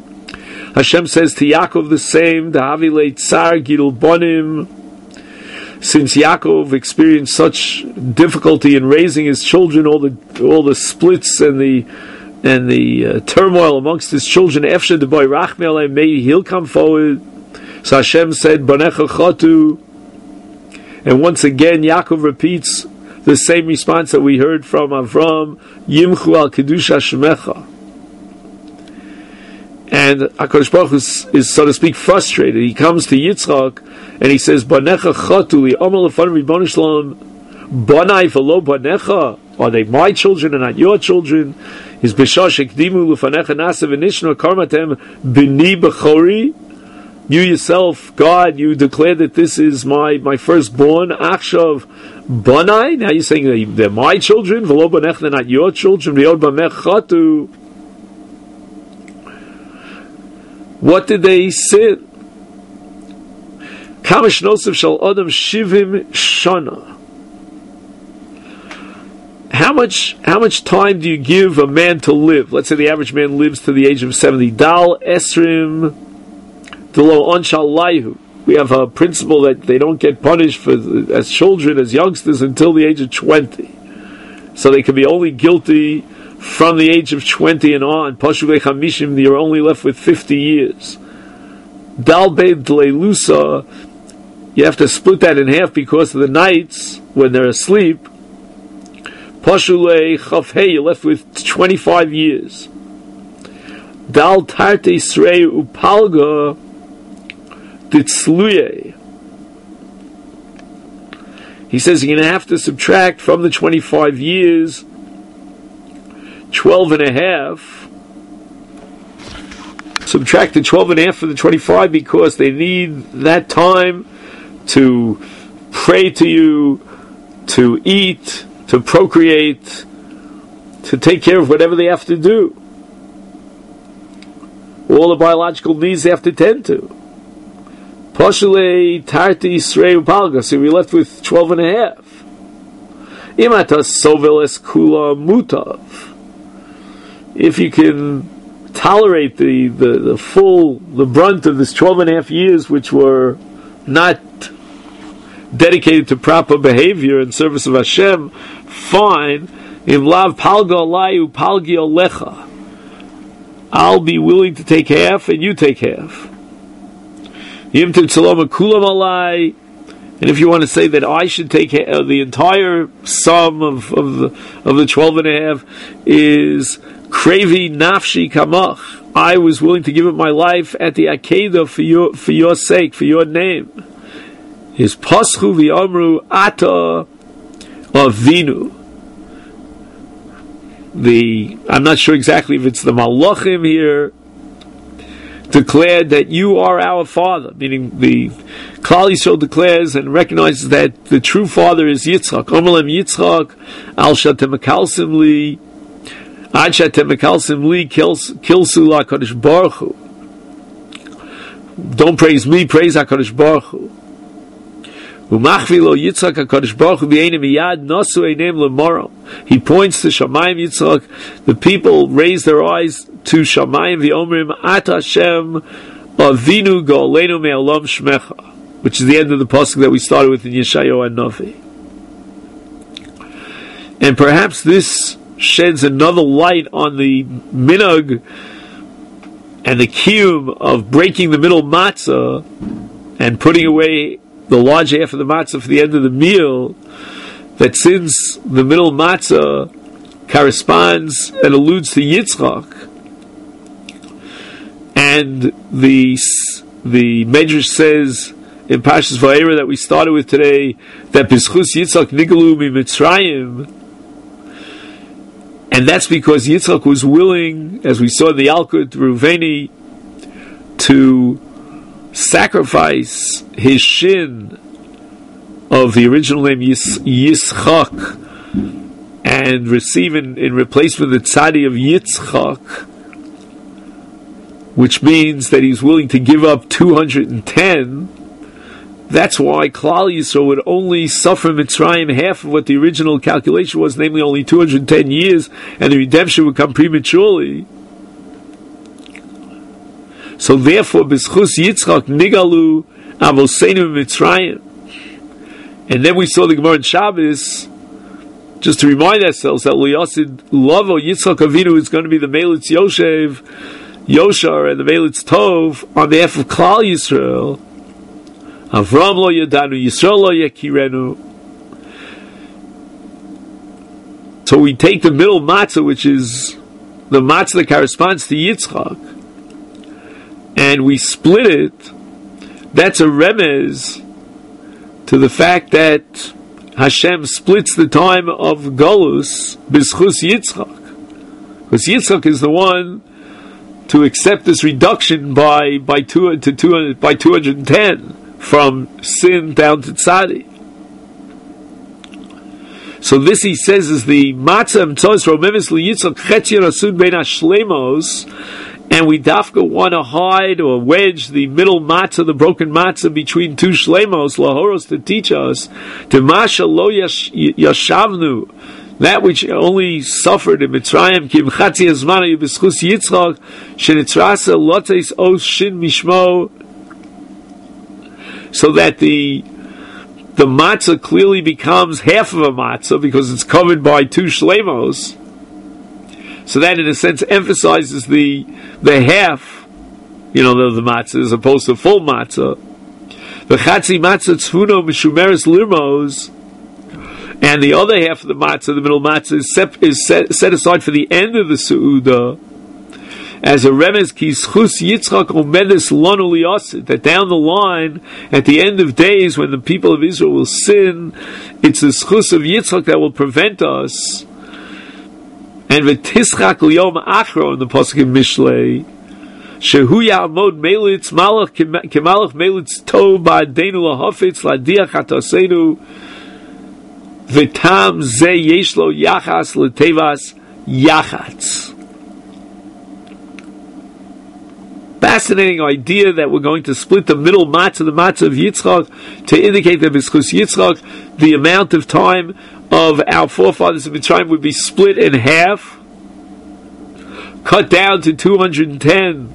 A: Hashem says to Yaakov the same, Dahavi le Tsar Gidul Bonim, since Yaakov experienced such difficulty in raising his children, all the splits and the turmoil amongst his children, Efshe de boy Rachmele, maybe he'll come forward. So Hashem said, Banecha Chatu. And once again, Yaakov repeats the same response that we heard from Avram, Yimchu al Kedusha Shemecha. And HaKadosh Baruch Hu is, so to speak, frustrated. He comes to Yitzchak and he says, Banecha Chatu li Omer Lefan Ribbon Shalom Banai v'lo Banecha. Are they my children and not your children? Is B'shah Shekdimu Lefanecha Nasa V'nishno Karmatem B'ni B'chori. You yourself, God, you declared that this is my firstborn, Achshav Banai. Now you're saying they're my children, V'lo Banech, they're not your children. V'yod Bamech Chatu. What did they sin? Kamish Nosef Shal Adam Shivim Shana. How much time do you give a man to live? Let's say the average man lives to the age of 70. Dal Esrim. We have a principle that they don't get punished as children, as youngsters, until the age of 20. So they can be only guilty from the age of 20 and on. You're only left with 50 years. Dal Beid Leilusa, you have to split that in half because of the nights when they're asleep. Pashule Chafhei, you're left with 25 years. Dal Tarte Srei Upalga Ditzluye. He says you're going to have to subtract from the 25 years 12 and a half. Subtract the 12 and a half from the 25 because they need that time to pray to you, to eat, to procreate, to take care of whatever they have to do. All the biological needs they have to tend to. Poshule Tarti Srei Upalga, so we're left with 12 and a half. Imata Soveles Kula Mutav. If you can tolerate the brunt of this 12 and a half years which were not dedicated to proper behavior in service of Hashem, fine. In Lav Palga Alayu Palgi Alecha. I'll be willing to take half and you take half. And if you want to say that I should take the entire sum of the 12 and a half is Kravi Nafshi Kamach. I was willing to give up my life at the Akedah for your sake, for your name. Is Paschu V'Amru Ata Avinu. I'm not sure exactly if it's the Malachim here, declared that you are our father, meaning the Klal Yisrael declares and recognizes that the true father is Yitzchak. Omelem Yitzchak, Al Shatem Mekalsim Li, Ad Shatem Mekalsim Li, Kilsu La Kadosh Baruch Hu. Don't praise me, praise HaKadosh Baruch Hu. Umachvilo Yitzchak HaKadosh Baruch Hu b'einem miyad nasu einem l'moram. He points to Shamayim Yitzchak. The people raise their eyes to Shamayim v'omrim At Hashem Avinu Go'aleinu me'olam Shmecha, which is the end of the pasuk that we started with in Yeshayahu and Navi. And perhaps this sheds another light on the minhag and the kiyum of breaking the middle matzah and putting away the large half of the matzah for the end of the meal, that since the middle matzah corresponds and alludes to Yitzchak, and the Medrash says in Parshas Vayera that we started with today that B'schus Yitzchak nigalu miMitzrayim, and that's because Yitzchak was willing, as we saw in the Yalkut Reuveni, to sacrifice his shin of the original name Yitzchak and receive in replacement the tzadi of Yitzchak, which means that he's willing to give up 210. That's why Klal Yisrael would only suffer Mitzrayim half of what the original calculation was, namely only 210 years, and the redemption would come prematurely. So therefore, B'schus Yitzchak nigalu avoseinu Mitzrayim. And then we saw the Gemara in Shabbos, just to remind ourselves that Liyasid Lavo Yitzchak Avinu is going to be the Melitz Yoshev, Yoshar, and the Melitz Tov on behalf of Klal Yisrael. Avram lo yadanu, Yisrael lo yakirenu. So we take the middle matzah, which is the matzah that corresponds to Yitzchak, and we split it. That's a remez to the fact that Hashem splits the time of Golus b'schus Yitzchak, because Yitzchak is the one to accept this reduction by 210 from sin down to tzadi. So this, he says, is the matzah mtzos romevis liyitzchak chetzir asud bein hashlemos, and we dafka want to hide or wedge the middle matzah, the broken matzah, between two shlemos lahoros, to teach us to masha lo yashavnu, that which only suffered in Mitzrayim, kim chatzi hazmana b'schus Yitzchak shenitzrasa lotes os shin mishmo, so that the matzah clearly becomes half of a matzah because it's covered by two shlemos. So that, in a sense, emphasizes the half, the matzah, as opposed to full matzah. The chatzi matzah tzfuno mishumeres lirmos, and the other half of the matzah, the middle matzah, is set aside for the end of the seudah, as a remez ki schus Yitzchak omedes lanu liyasid, that down the line, at the end of days, when the people of Israel will sin, it's the schus of Yitzchak that will prevent us. And v'tischak liyom achro, in the pasuk in Mishlei, shehu ya'amod melitz malach kemalach melitz tov ba'adeinu lahafitz ladiach hatasenu v'tam ze yeshlo yachas l'tevas yachatz. Fascinating idea that we're going to split the middle matzah, the matzah of Yitzchak, to indicate that b'schus Yitzchak, the amount of time of our forefathers in Mitzrayim would be split in half, cut down to 210,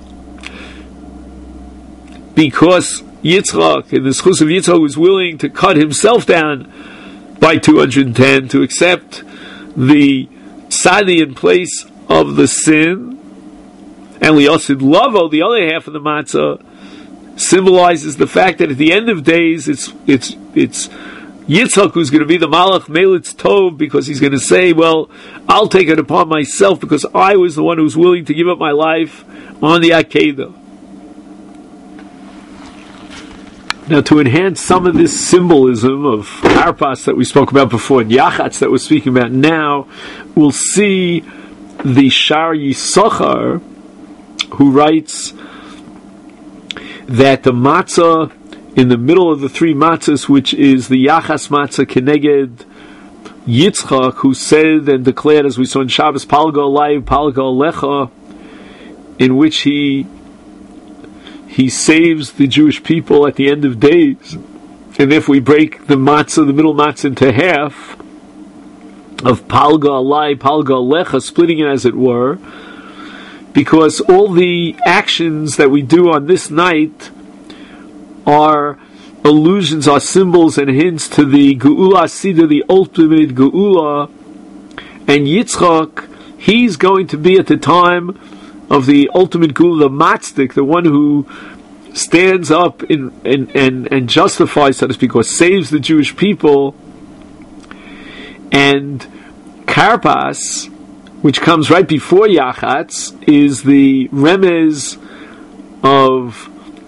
A: because Yitzchak, in the schus of Yitzchak, was willing to cut himself down by 210 to accept the tzadi in place of the sin. And Liyasid Lavo, the other half of the matzah, symbolizes the fact that at the end of days, it's Yitzchak who's going to be the Malach Melitz Tov, because he's going to say, well, I'll take it upon myself because I was the one who was willing to give up my life on the Akedah. Now, to enhance some of this symbolism of Karpas that we spoke about before, and Yachatz that we're speaking about now, we'll see the Shar Yisachar, who writes that the matzah in the middle of the three matzahs, which is the Yachas matzah Keneged Yitzchak, who said and declared, as we saw in Shabbos, Palga Alai, Palga Alecha, in which he saves the Jewish people at the end of days. And if we break the matzah, the middle matzah, into half, of Palga Alai, Palga Alecha, splitting it as it were, because all the actions that we do on this night are allusions, are symbols and hints to the Geula Sida, the ultimate Geula. And Yitzchak, he's going to be at the time of the ultimate Geula, the Matzik, the one who stands up and justifies, so to speak, or saves the Jewish people. And Karpas, which comes right before Yachatz, is the remez of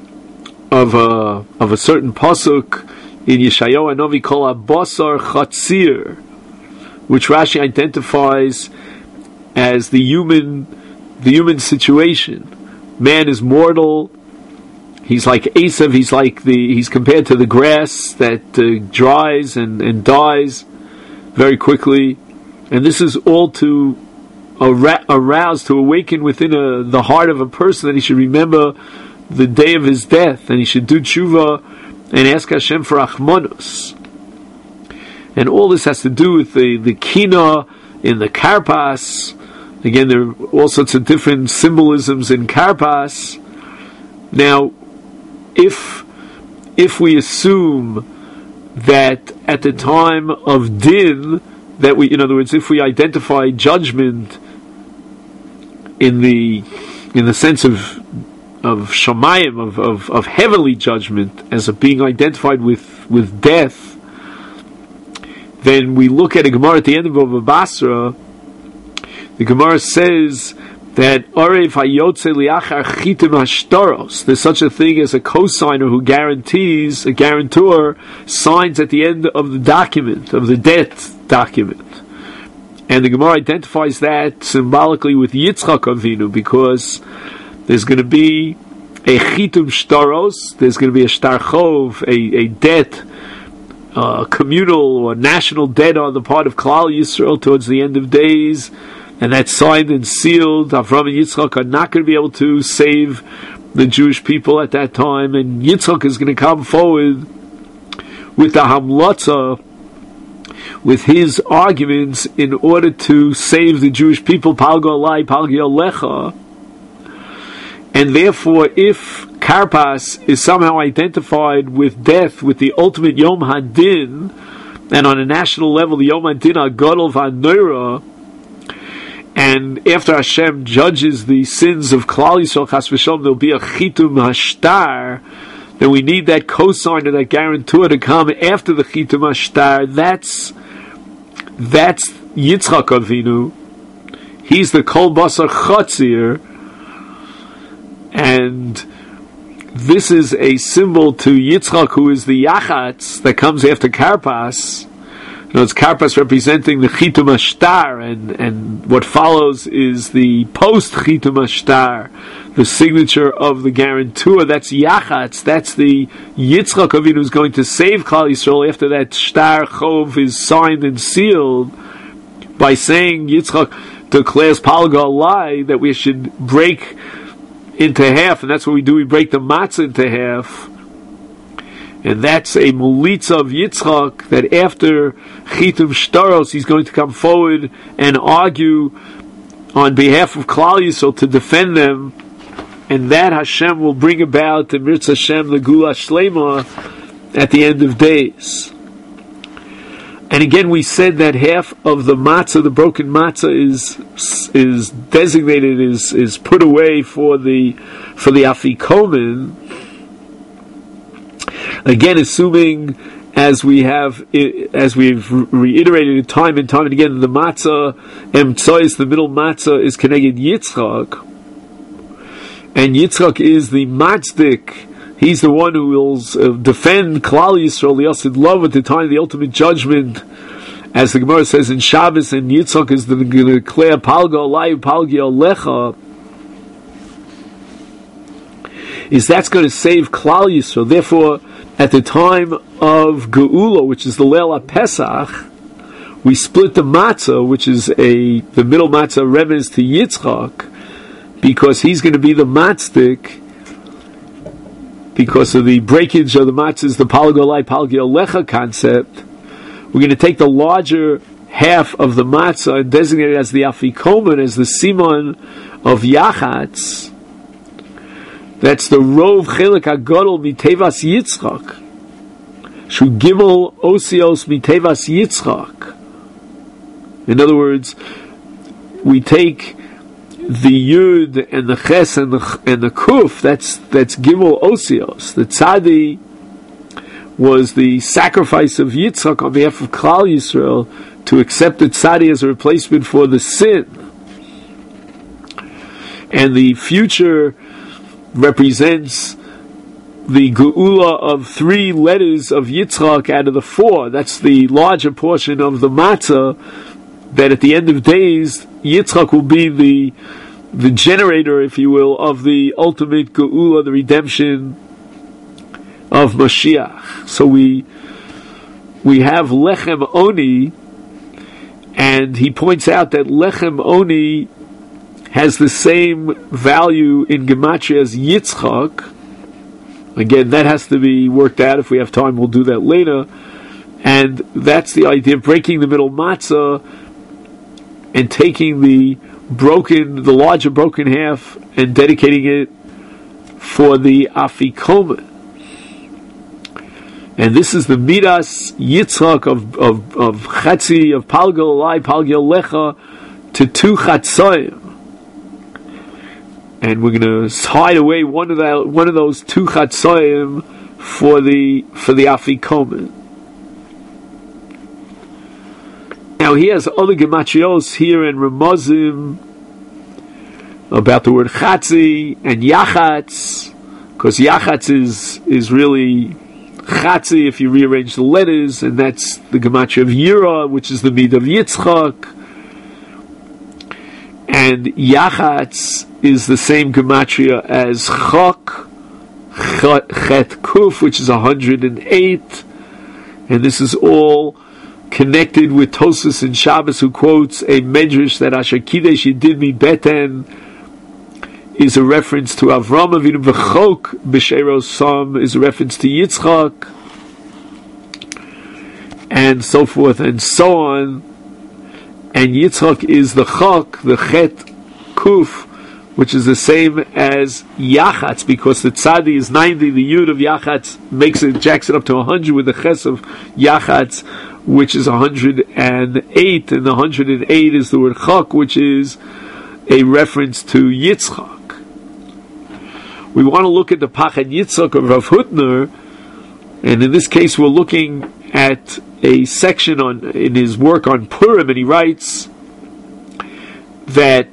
A: a certain pasuk in Yeshayahu Hanavi called Abasar Chatzir, which Rashi identifies as the human situation. Man is mortal. He's like Esav. He's compared to the grass that dries and dies very quickly. And this is all to arouse, to awaken within the heart of a person that he should remember the day of his death, and he should do tshuva and ask Hashem for achmanos. And all this has to do with the kina in the Karpas. Again, there are all sorts of different symbolisms in Karpas. Now, if we assume that at the time of din, that we, in other words, if we identify judgment in the sense of shamayim, of heavenly judgment, as of being identified with death, then we look at a Gemara at the end of Bava Basra. The Gemara says that Arev hayotze liachar chitim hashtaros. There's such a thing as a co-signer who guarantees, a guarantor signs at the end of the document, of the debt document. And the Gemara identifies that symbolically with Yitzchak Avinu, because there's going to be a chitum shtaros, there's going to be a shtar chov, a debt, communal or national debt on the part of Klal Yisrael towards the end of days. And that's signed and sealed. Avram and Yitzchak are not going to be able to save the Jewish people at that time. And Yitzchak is going to come forward with the Hamlatza, with his arguments in order to save the Jewish people. Palgo Alai, Palgi Alecha. And therefore, if Karpas is somehow identified with death, with the ultimate Yom Hadin, and on a national level, the Yom Hadin HaGadol VaNeira, and after Hashem judges the sins of Klal Yisrael, Chas v'Shalom, there'll be a chitum hashtar. Then we need that cosigner, that guarantor, to come after the chitum hashtar. That's Yitzchak Avinu. He's the kol basar chatzir, and this is a symbol to Yitzchak, who is the yachatz that comes after Karpas. It's Karpas representing the Chitum Ashtar, and what follows is the post-Chitum Ashtar, the signature of the guarantor. That's Yachatz, that's the Yitzchak Avinu who's going to save Klal Yisrael after that Shtar Chov is signed and sealed, by saying Yitzchak declares Palga Alai, that we should break into half, and that's what we do, we break the matzah into half. And that's a mulitza of Yitzchak, that after Chitum Shtaros, he's going to come forward and argue on behalf of Klal Yisrael to defend them, and that Hashem will bring about the Mirz Hashem, the Gula Shlema, at the end of days. And again, we said that half of the matzah, the broken matzah, is designated, is put away for the afikomen. Again, assuming, as we've reiterated time and time and again, the matzah emtsois, the middle matzah, is connected Yitzchak, and Yitzchak is the matzdik. He's the one who will defend Klal Yisrael, the Yosid Love, at the time of the ultimate judgment, as the Gemara says in Shabbos, and Yitzchak is going to declare Palga Alai, Palgi Alecha. Is that's going to save Klal Yisrael. Therefore, at the time of Geula, which is the Leil HaPesach, we split the matzah, which is the middle matzah remez to Yitzchak, because he's going to be the matzdik, because of the breakage of the matzahs, the Palga Alai, Palgi Alecha concept. We're going to take the larger half of the matzah and designate it as the afikomen, as the simon of Yachatz. That's the Rov Chelik HaGadol Mitevas Yitzchak. Shu Gimel Osios Mitevas Yitzchak. In other words, we take the Yud and the Ches and the Kuf, that's Gimel Osios. The Tzadi was the sacrifice of Yitzchak on behalf of Klal Yisrael to accept the Tzadi as a replacement for the sin. And the future represents the Geula of 3 letters of Yitzchak out of the 4. That's the larger portion of the matzah, that at the end of days, Yitzchak will be the generator, if you will, of the ultimate Geula, the redemption of Mashiach. So we have Lechem Oni, and he points out that Lechem Oni has the same value in Gematria as Yitzchak. Again, that has to be worked out. If we have time, we'll do that later. And that's the idea of breaking the middle matzah and taking the larger broken half and dedicating it for the afikomen. And this is the Midas Yitzchak of Chatzi, of Palgal Alai, Palgal Lecha, to 2 Chatzoyim. And we're going to hide away one of those 2 Chatzoyim for the Afikomen. Now he has other gematrios here in Ramazim about the word Chatzi and Yachatz, because Yachatz is really Chatzi if you rearrange the letters, and that's the gematria of Yira, which is the mid of Yitzchak. And Yachatz is the same gematria as Chok, Chet Kuf, which is 108. And this is all connected with Tosfos in Shabbos, who quotes a medrash that Asher Kidesh Yedid Mi Beten is a reference to Avram Avinu, V'chok B'Sheiro Sam is a reference to Yitzchak, and so forth and so on. And Yitzchak is the Chok, the Chet Kuf, which is the same as Yachatz, because the Tzadi is 90, the Yud of Yachatz jacks it up to 100 with the Ches of Yachatz, which is 108, and the 108 is the word Chok, which is a reference to Yitzchak. We want to look at the Pachad Yitzchak of Rav Hutner, and in this case we're looking at a section in his work on Purim, and he writes that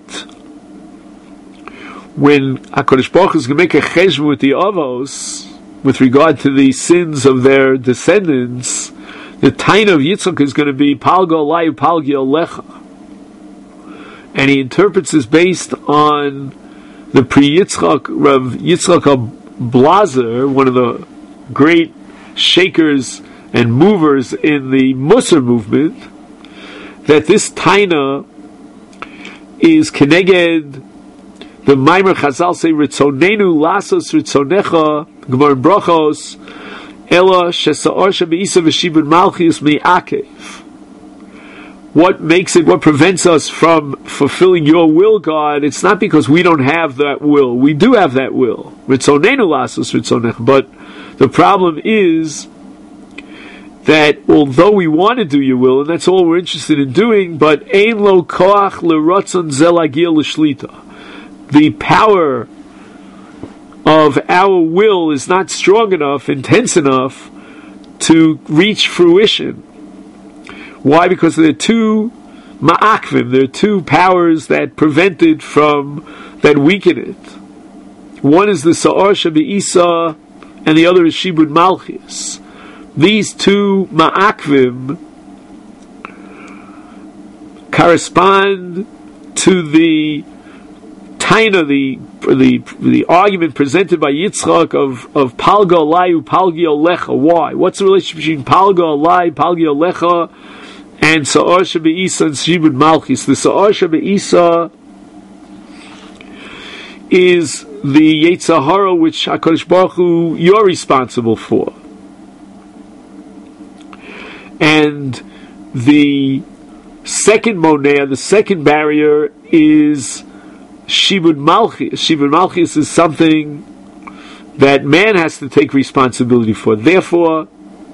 A: when HaKadosh Baruch Hu is going to make a cheshbon with the Avos with regard to the sins of their descendants, the taina of Yitzchak is going to be Palgal Alai Palgal Lecha, and he interprets this based on the pre-Yitzchak, Rav Yitzchak Blazer, one of the great shakers and movers in the Musar movement, that this taina is keneged the Maimer Chazal say Ritzonenu Lasos Ritzonecha Gemar Brachos Ela Shesa'or Shabeisa V'Shibud Malchus Mi'akev. What prevents us from fulfilling your will, God? It's not because we don't have that will. We do have that will. Ritzonenu Lasos Ritzonecha. But the problem is that although we want to do your will, and that's all we're interested in doing, but Ein Lo Koach LeRatzon Zel Agil L'Shlita. The power of our will is not strong enough, intense enough to reach fruition. Why? Because there are 2 ma'akvim, there are 2 powers that prevent it that weaken it. One is the Sa'or Shabeisa, and the other is Shibud Malchus. These 2 ma'akvim correspond to the taina, the argument presented by Yitzchak of Palga Alai Palgi Olecha. Why? What's the relationship between Palga Alai Palgi Olecha and Sa'or Shabeisa and Shibud Malchus? The Sa'or Shabeisa is the Yetzer Hara which HaKadosh Baruch Hu you're responsible for, and the second monea, the second barrier, is Shibud Malchus. Shibud Malchus is something that man has to take responsibility for. Therefore,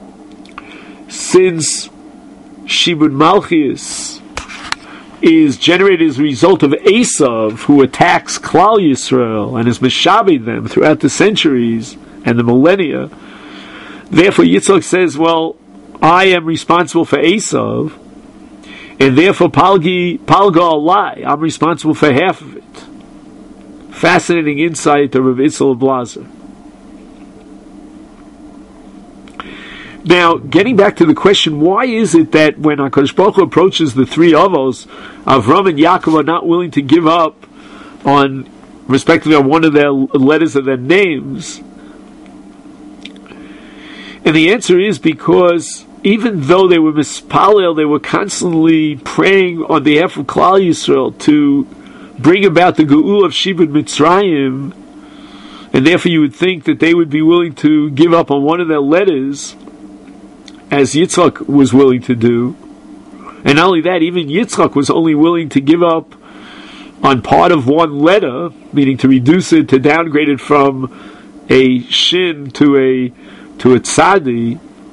A: since Shibud Malchus is generated as a result of Esav, who attacks Klal Yisrael and is meshabed them throughout the centuries and the millennia, therefore Yitzchak says, well, I am responsible for Esav, and therefore Palga Alai, I'm responsible for half of it. Fascinating insight of Rav Itzel Blazer. Now, getting back to the question, why is it that when HaKadosh Baruch Hu approaches the 3 Avos, Avram and Yaakov are not willing to give up on, respectively, on one of their letters of their names? And the answer is because even though they were mispalel, they were constantly praying on behalf of Klal Yisrael to bring about the Geul of Shibud Mitzrayim, and therefore you would think that they would be willing to give up on one of their letters, as Yitzchak was willing to do. And not only that, even Yitzchak was only willing to give up on part of one letter, meaning to reduce it, to downgrade it from a shin to a tzadi,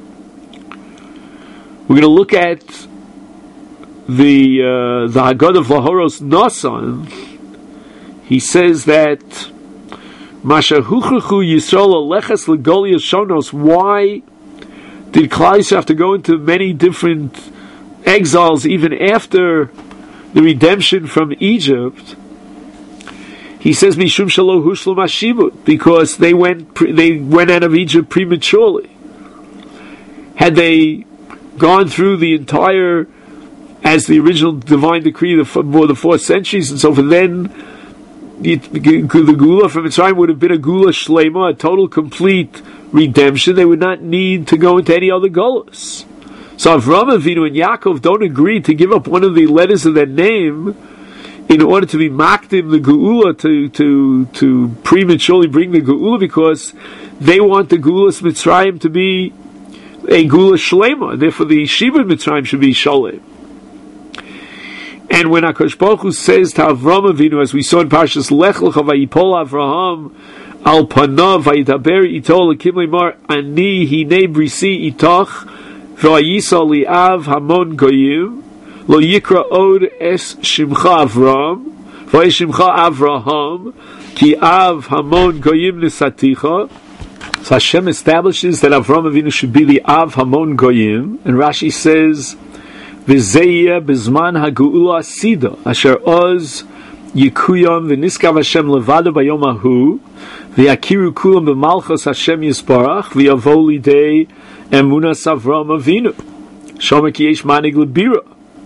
A: We're going to look at the Haggadah of Lahoros Nasan. He says that Masha Huchruchu Yisrael Aleches Legolias Shonos. Why did Klal Yisrael have to go into many different exiles even after the redemption from Egypt? He says Mishum Shelo Hushlam Hashibut, because they went out of Egypt prematurely. Had they gone through the entire, as the original divine decree, the 4 centuries and so forth, then the Gula from Mitzrayim would have been a Gula Shlema, a total complete redemption. They would not need to go into any other Gulas. So Avraham Avinu and Yaakov don't agree to give up one of the letters of their name in order to be makdim the Geula, to prematurely bring the Geula, because they want the Gulas Mitzrayim to be a Gula Shlema. Therefore the Yeshiva Mitzrayim should be Sholem. And when HaKadosh Baruch Hu says to Avraham Avinu, as we saw in Parshas Lech Lecha, Vayipol Avraham al panav vayidaber ito lekim lemar ani hinei brisi itach v'ayisa li'av hamon goyim lo yikra od es shimcha Avraham v'ay shimcha Avraham ki av hamon goyim nesaticha. So Hashem establishes that Avraham Avinu should be the av hamon goyim, and Rashi says V'zeya b'zman ha'geula asida asher oz yikuyam v'niskav Hashem levado b'yom hahu v'yakiru kulam b'malchus Hashem yisparach v'yavo lidei emunas Avraham Avinu shomer ki yesh manig lebira.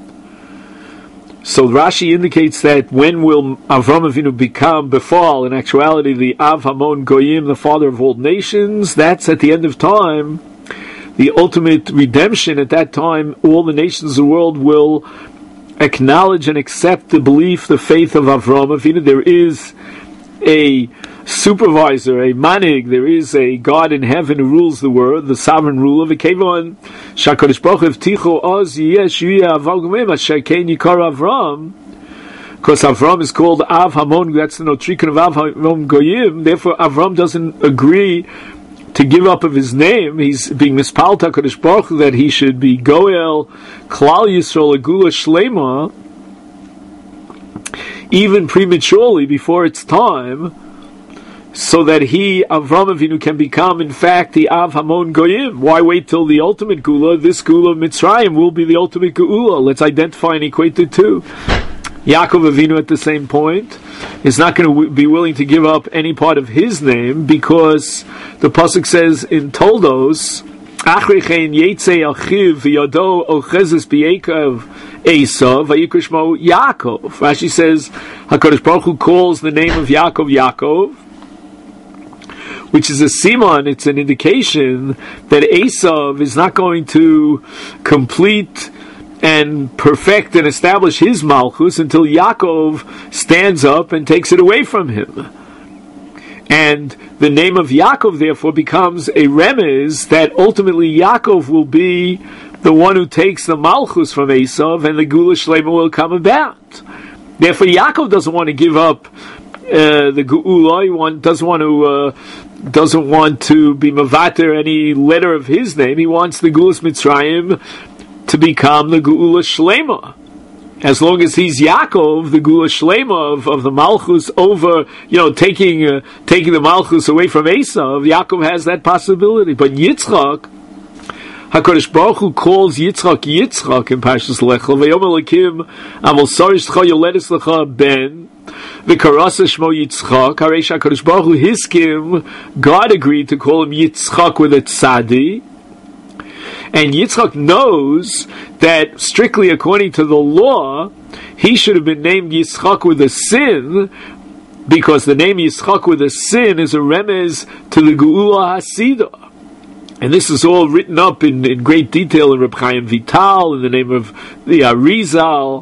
A: So Rashi indicates that when will Avraham Avinu become befall, in actuality the Av Hamon Goyim, the father of all nations? That's at the end of time. The ultimate redemption. At that time, all the nations of the world will acknowledge and accept the belief, the faith of Avraham Avinu. There is a supervisor, a manig, there is a God in heaven who rules the world, the sovereign ruler. V'kevon shakadosh baruch hu v'tichu oz yesh yiyeh avav gomim asher kein yikar Avram, because Avram is called Av Hamon. That's the notrikan of Av Hamon Goyim. Therefore, Avram doesn't agree to give up of his name. He's being mispal to HaKadosh Baruch Hu that he should be Goel Klal Yisrael Agula Shlema, even prematurely before its time, so that he, Avraham Avinu, can become in fact the Av Hamon Goyim. Why wait till the ultimate Gula? This Gula of Mitzrayim will be the ultimate Geula. Let's identify and equate the two. Yaakov Avinu at the same point is not going to be willing to give up any part of his name, because the pasuk says in Toldos, Achrechein Yetzei Achiv V'Yado Ochezes B'Yekov Esav Vayikra Shmo Yaakov. Rashi says HaKadosh Baruch Hu calls the name of Yaakov Yaakov, which is a siman. It's an indication that Esav is not going to complete and perfect and establish his malchus until Yaakov stands up and takes it away from him. And the name of Yaakov therefore becomes a remez that ultimately Yaakov will be the one who takes the malchus from Esav, and the Gula Shlema will come about. Therefore Yaakov doesn't want to give up the Geula. He doesn't want to be mavater any letter of his name. He wants the Gulas Mitzrayim to become the Geula Shlema. As long as he's Yaakov, the Geula Shlema of the Malchus over, taking the Malchus away from Esav, Yaakov has that possibility. But Yitzchak, HaKadosh Baruch Hu calls Yitzchak Yitzchak in Parshas Lech Lecha, V'yomer Elokim Avol Sarishcha Yoledes Lecha Ben V'karasa Shmo Yitzchak. Haresh HaKadosh Baruch Hu Hiskim, God agreed to call him Yitzchak with a tzadi. And Yitzchak knows that, strictly according to the law, he should have been named Yitzchak with a sin, because the name Yitzchak with a sin is a remez to the Geula Hasidah. And this is all written up in great detail in Reb Chaim Vital, in the name of the Arizal.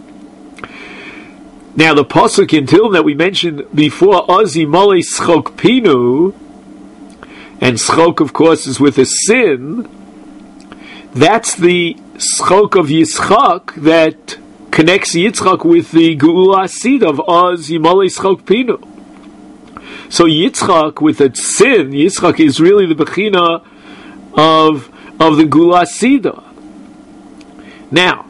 A: Now the pasuk in Tehillim that we mentioned before, Ozi Mole Schok Pinu, and Schok of course is with a sin. That's the schok of Yitzchak that connects Yitzchak with the Geula Asid of Oz Yimale Schok Pinu. So Yitzchak with its sin, Yitzchak is really the Bechina of the Geula Asida. Now,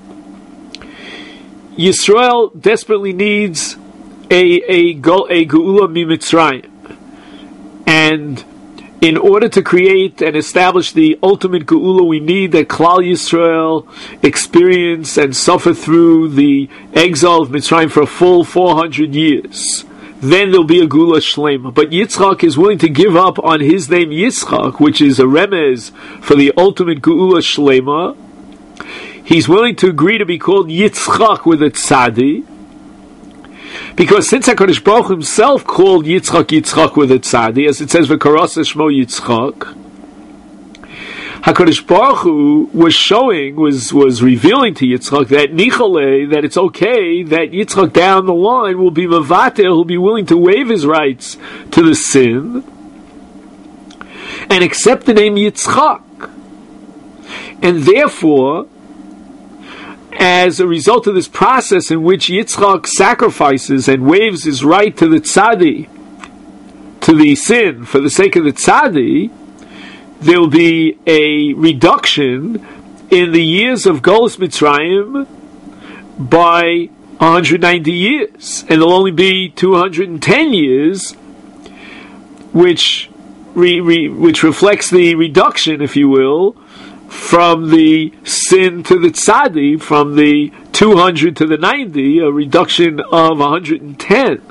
A: Yisrael desperately needs a Geula Mitzrayim. And in order to create and establish the ultimate Geula, we need that Klal Yisrael experience and suffer through the exile of Mitzrayim for a full 400 years. Then there'll be a Geula Shlema. But Yitzchak is willing to give up on his name Yitzchak, which is a remez for the ultimate Geula Shlema. He's willing to agree to be called Yitzchak with a tzadi, because since HaKadosh Baruch Hu himself called Yitzchak with a tzadi, as it says, V'karasa Shmo Yitzchak, HaKadosh Baruch Hu was revealing to Yitzchak that Nichole, that it's okay, that Yitzchak down the line will be Mavater, he'll be willing to waive his rights to the sin, and accept the name Yitzchak. And therefore, as a result of this process in which Yitzchak sacrifices and waives his right to the tzadi, to the sin, for the sake of the tzadi, there will be a reduction in the years of Golus Mitzrayim by 190 years. And there'll only be 210 years, which reflects the reduction, if you will, from the sin to the tzadi, from the 200 to the 90, a reduction of 110.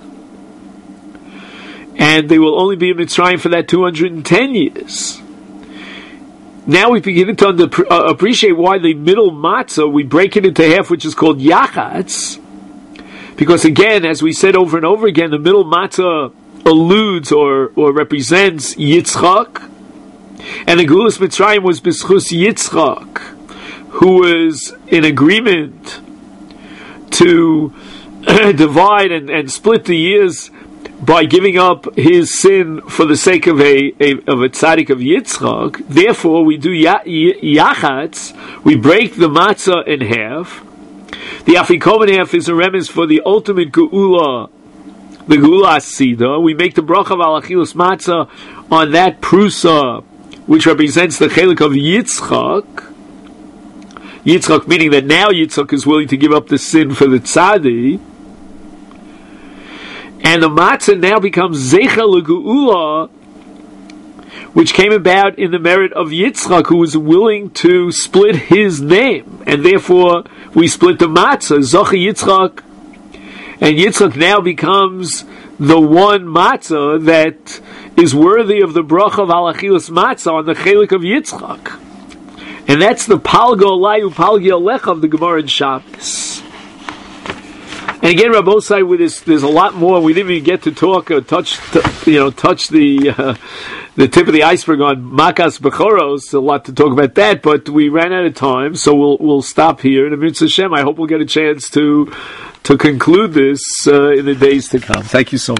A: And they will only be in Mitzrayim for that 210 years. Now we begin to appreciate why the middle matzah, we break it into half, which is called yachatz. Because again, as we said over and over again, the middle matzah alludes or represents Yitzchak. And the Geulus Mitzrayim was B'schus Yitzchak, who was in agreement to divide and split the years by giving up his sin for the sake of a tzaddik of Yitzchak. Therefore, we do yachatz, we break the matzah in half. The afikomen half is a remez for the ultimate Geula, the Geula Asida. We make the bracha of al-achilas matzah on that prusa, which represents the chelik of Yitzchak. Yitzchak meaning that now Yitzchak is willing to give up the sin for the tzadi. And the matzah now becomes Zecha L'Geula, which came about in the merit of Yitzchak, who was willing to split his name. And therefore, we split the matzah, Zocha Yitzchak. And Yitzchak now becomes the one matzah that is worthy of the bracha of halachilas matzah on the chelik of Yitzchak. And that's the palgo layu palgi alecha of the Gemara in Shabbos. And again, Rabbosai, with this, there's a lot more. We didn't even get to talk or touch the tip of the iceberg on Makas Bechoros. A lot to talk about that, but we ran out of time, so we'll stop here. And Mitzvah Hashem, I hope we'll get a chance to conclude this in the days to come. Thank you so much.